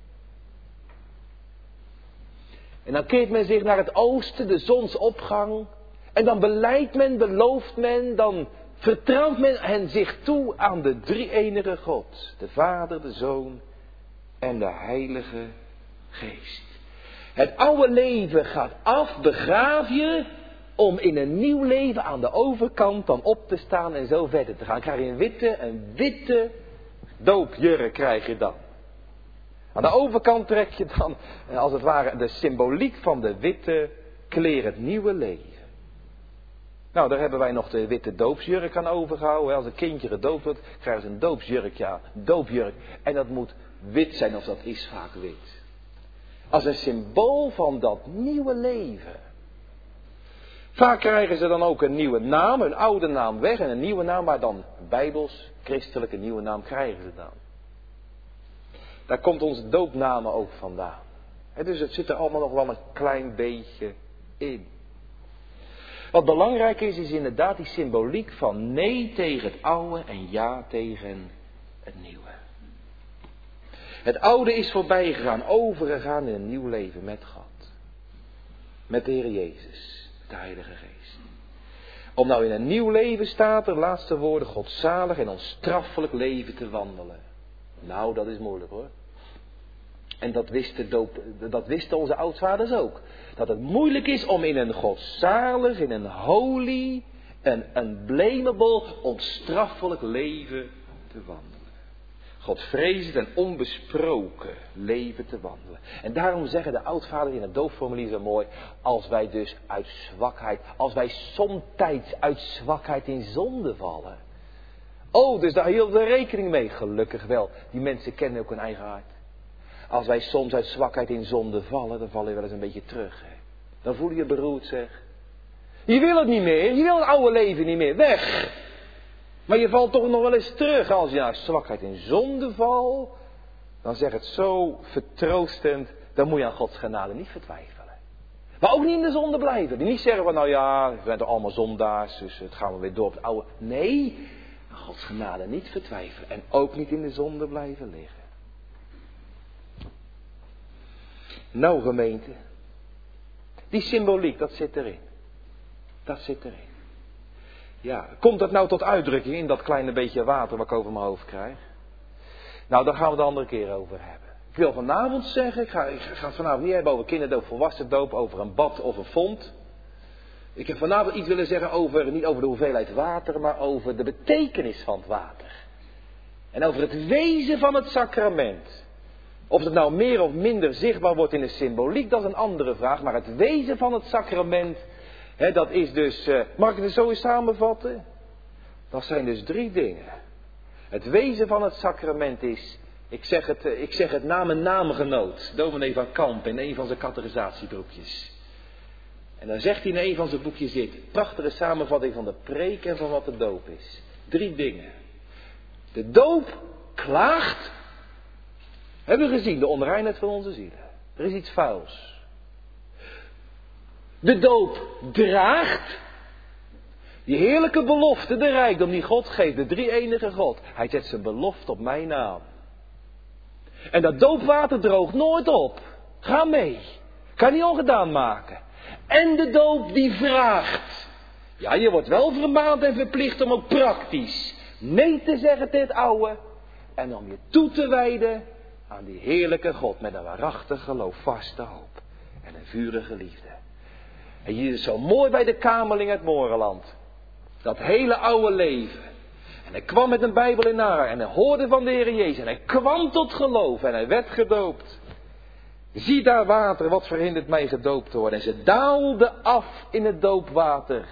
En dan keert men zich naar het oosten, de zonsopgang. En dan beleidt men, belooft men, dan vertrouwt men hen zich toe aan de drie-enige God. De Vader, de Zoon en de Heilige Geest. Het oude leven gaat af, begraaf je, om in een nieuw leven aan de overkant dan op te staan en zo verder te gaan. Dan krijg je een witte, een witte doopjurk krijg je dan. Aan de overkant trek je dan, als het ware, de symboliek van de witte kleren, het nieuwe leven. Nou, daar hebben wij nog de witte doopsjurk aan overgehouden. Als een kindje gedoopt wordt, krijgen ze een doopsjurkje aan. Doopjurk. En dat moet wit zijn, of dat is vaak wit. Als een symbool van dat nieuwe leven. Vaak krijgen ze dan ook een nieuwe naam, een oude naam weg en een nieuwe naam, maar dan bijbels, christelijke nieuwe naam krijgen ze dan. Daar komt onze doopnamen ook vandaan. He, dus het zit er allemaal nog wel een klein beetje in. Wat belangrijk is, is inderdaad die symboliek van nee tegen het oude en ja tegen het nieuwe. Het oude is voorbij gegaan, overgegaan in een nieuw leven met God. Met de Heer Jezus, met de Heilige Geest. Om nou in een nieuw leven staat er, laatste woorden, godzalig en onstraffelijk leven te wandelen. Nou, dat is moeilijk hoor. En dat wisten, doop, dat wisten onze oudsvaders ook. Dat het moeilijk is om in een godzalig, in een holy een unblameable, onstraffelijk leven te wandelen. Godvrezend en onbesproken leven te wandelen. En daarom zeggen de oudvaders in het doopformulier zo mooi, als wij dus uit zwakheid, als wij somtijds uit zwakheid in zonde vallen. Oh, dus daar hielden we rekening mee. Gelukkig wel. Die mensen kennen ook hun eigen hart. Als wij soms uit zwakheid in zonde vallen, dan vallen we wel eens een beetje terug. Hè? Dan voel je je beroerd, zeg. Je wil het niet meer. Je wil het oude leven niet meer. Weg. Maar je valt toch nog wel eens terug. Als je uit zwakheid in zonde valt, dan zeg het zo vertroostend, dan moet je aan Gods genade niet vertwijfelen. Maar ook niet in de zonde blijven. Die niet zeggen van, nou ja, we zijn toch allemaal zondaars, dus het gaan we weer door op het oude. Nee, aan Gods genade niet vertwijfelen. En ook niet in de zonde blijven liggen. Nou gemeente, die symboliek, dat zit erin. Dat zit erin. Ja, komt dat nou tot uitdrukking in dat kleine beetje water wat ik over mijn hoofd krijg? Nou, daar gaan we het de andere keer over hebben. Ik wil vanavond zeggen, ik ga, ik ga het vanavond niet hebben over kinderdoop, volwassendoop, over een bad of een font. Ik heb vanavond iets willen zeggen over, niet over de hoeveelheid water, maar over de betekenis van het water. En over het wezen van het sacrament. Of het nou meer of minder zichtbaar wordt in de symboliek, dat is een andere vraag. Maar het wezen van het sacrament, hè, dat is dus, uh, mag ik het zo eens samenvatten? Dat zijn dus drie dingen. Het wezen van het sacrament is, ik zeg het, uh, ik zeg het na mijn naamgenoot, dominee van Kamp, in een van zijn categorisatieboekjes. En dan zegt hij in een van zijn boekjes dit, prachtige samenvatting van de preek en van wat de doop is. Drie dingen. De doop klaagt. Hebben we gezien, de onreinheid van onze zielen. Er is iets vuils. De doop draagt. Die heerlijke belofte, de rijkdom die God geeft, de drie enige God. Hij zet zijn belofte op mijn naam. En dat doopwater droogt nooit op. Ga mee. Kan niet ongedaan maken. En de doop die vraagt. Ja, je wordt wel vermaand en verplicht om ook praktisch nee te zeggen tegen het oude. En om je toe te wijden aan die heerlijke God met een waarachtig geloof, vaste hoop en een vurige liefde. En hier is zo mooi bij de kamerling uit Moreland. Dat hele oude leven. En hij kwam met een Bijbel in haar en hij hoorde van de Heer Jezus. En hij kwam tot geloof en hij werd gedoopt. Zie daar water, wat verhindert mij gedoopt te worden. En ze daalde af in het doopwater.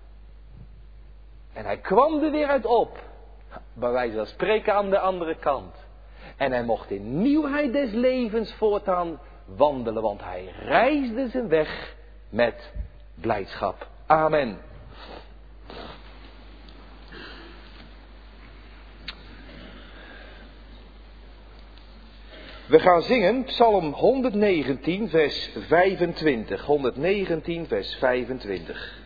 En hij kwam er weer uit op. Bij wijze van spreken aan de andere kant. En hij mocht in nieuwheid des levens voortaan wandelen. Want hij reisde zijn weg met blijdschap. Amen. We gaan zingen Psalm honderdnegentien vers vijfentwintig. honderdnegentien vers vijfentwintig.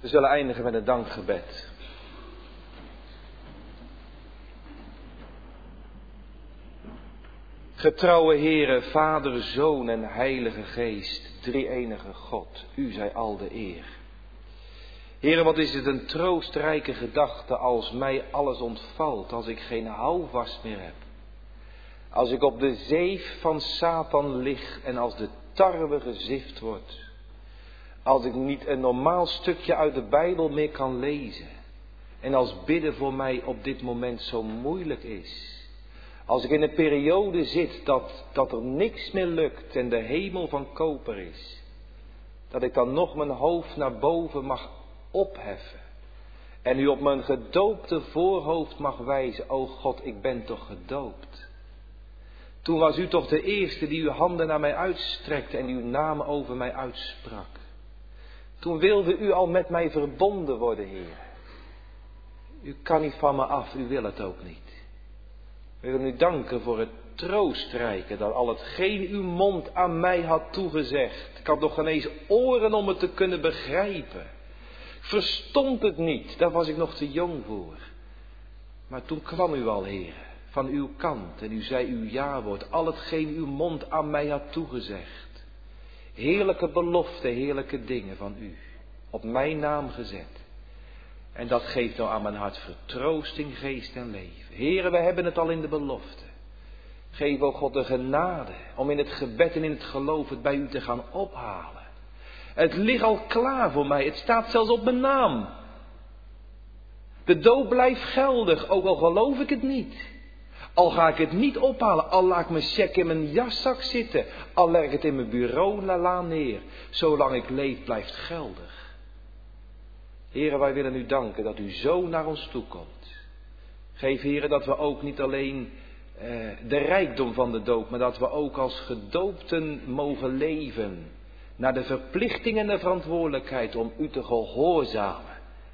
We zullen eindigen met een dankgebed. Getrouwe Heere, Vader, Zoon en Heilige Geest, drie-enige God, u zij al de eer. Heere, wat is het een troostrijke gedachte als mij alles ontvalt, als ik geen houvast meer heb. Als ik op de zeef van Satan lig en als de tarwe gezift wordt. Als ik niet een normaal stukje uit de Bijbel meer kan lezen. En als bidden voor mij op dit moment zo moeilijk is. Als ik in een periode zit dat, dat er niks meer lukt en de hemel van koper is. Dat ik dan nog mijn hoofd naar boven mag opheffen. En u op mijn gedoopte voorhoofd mag wijzen. O God, ik ben toch gedoopt. Toen was u toch de eerste die uw handen naar mij uitstrekte en uw naam over mij uitsprak. Toen wilde u al met mij verbonden worden, Heer. U kan niet van me af, u wil het ook niet. We willen u danken voor het troostrijke dat al hetgeen uw mond aan mij had toegezegd. Ik had nog geen eens oren om het te kunnen begrijpen. Ik verstond het niet, daar was ik nog te jong voor. Maar toen kwam u al, Heer, van uw kant en u zei uw ja-woord. Al hetgeen uw mond aan mij had toegezegd. Heerlijke beloften, heerlijke dingen van u. Op mijn naam gezet. En dat geeft nou aan mijn hart vertroosting, geest en leven. Heren, we hebben het al in de belofte. Geef, o God, de genade om in het gebed en in het geloof het bij u te gaan ophalen. Het ligt al klaar voor mij. Het staat zelfs op mijn naam. De doop blijft geldig, ook al geloof ik het niet. Al ga ik het niet ophalen, al laat ik mijn cheque in mijn jaszak zitten. Al leg ik het in mijn bureau la neer. Zolang ik leef blijft geldig. Heren, wij willen u danken dat u zo naar ons toe komt. Geef, heren, dat we ook niet alleen eh, de rijkdom van de doop, maar dat we ook als gedoopten mogen leven. Naar de verplichting en de verantwoordelijkheid om u te gehoorzamen.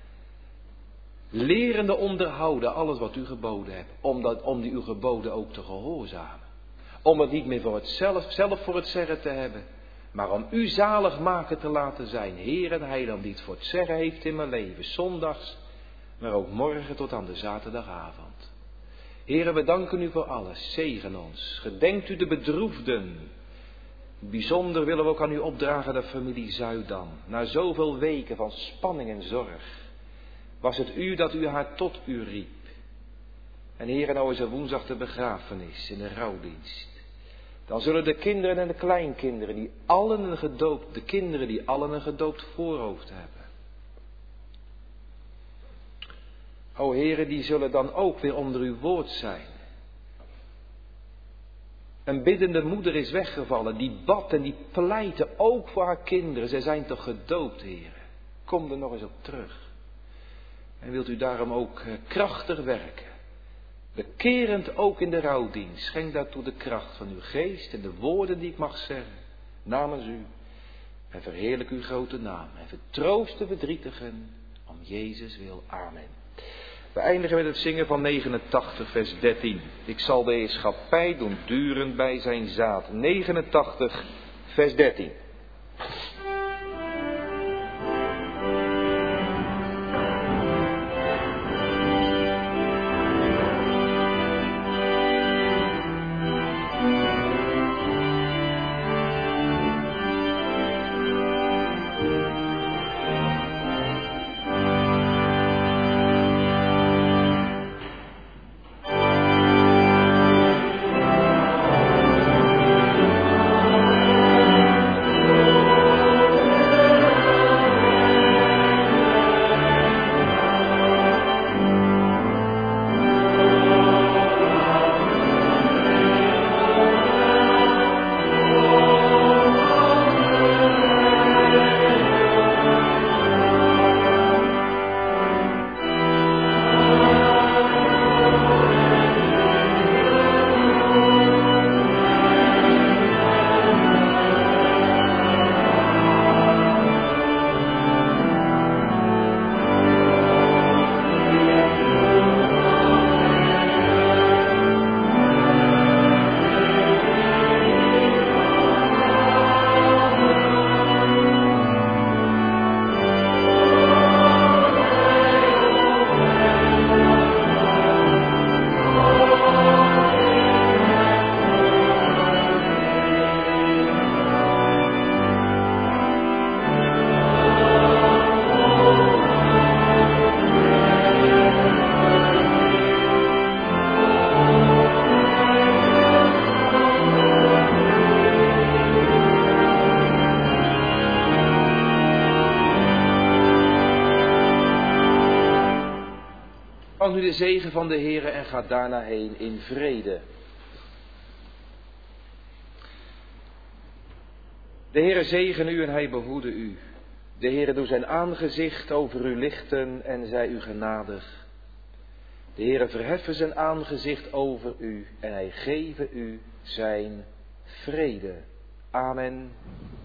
Lerende onderhouden alles wat u geboden hebt. Om, dat, om die uw geboden ook te gehoorzamen. Om het niet meer voor het zelf, zelf voor het zeggen te hebben. Maar om u zalig maken te laten zijn. Heer en Heiland die het voor het zeggen heeft in mijn leven. Zondags, maar ook morgen tot aan de zaterdagavond. Heere, we danken u voor alles. Zegen ons. Gedenkt u de bedroefden. Bijzonder willen we ook aan u opdragen de familie Zuidam. Na zoveel weken van spanning en zorg. Was het u dat u haar tot u riep. En Heere, nou is er woensdag de begrafenis in de rouwdienst. Dan zullen de kinderen en de kleinkinderen die allen een gedoopt, de kinderen die allen een gedoopt voorhoofd hebben. O Heere, die zullen dan ook weer onder uw woord zijn. Een biddende moeder is weggevallen, die bad en die pleitte ook voor haar kinderen. Zij zijn toch gedoopt, Heere. Kom er nog eens op terug. En wilt u daarom ook krachtig werken. Bekerend ook in de rouwdienst. Schenk daartoe de kracht van uw geest en de woorden die ik mag zeggen. Namens u. En verheerlijk uw grote naam. En vertroost de verdrietigen om Jezus wil. Amen. We eindigen met het zingen van negenentachtig vers dertien. Ik zal de heerschappij doen duren bij zijn zaad. negenentachtig vers dertien. Ontvang nu de zegen van de Heere en ga daarna heen in vrede. De Heere zegene u en hij behoede u. De Heere doe zijn aangezicht over u lichten en zij u genadig. De Heere verheffen zijn aangezicht over u en hij geven u zijn vrede. Amen.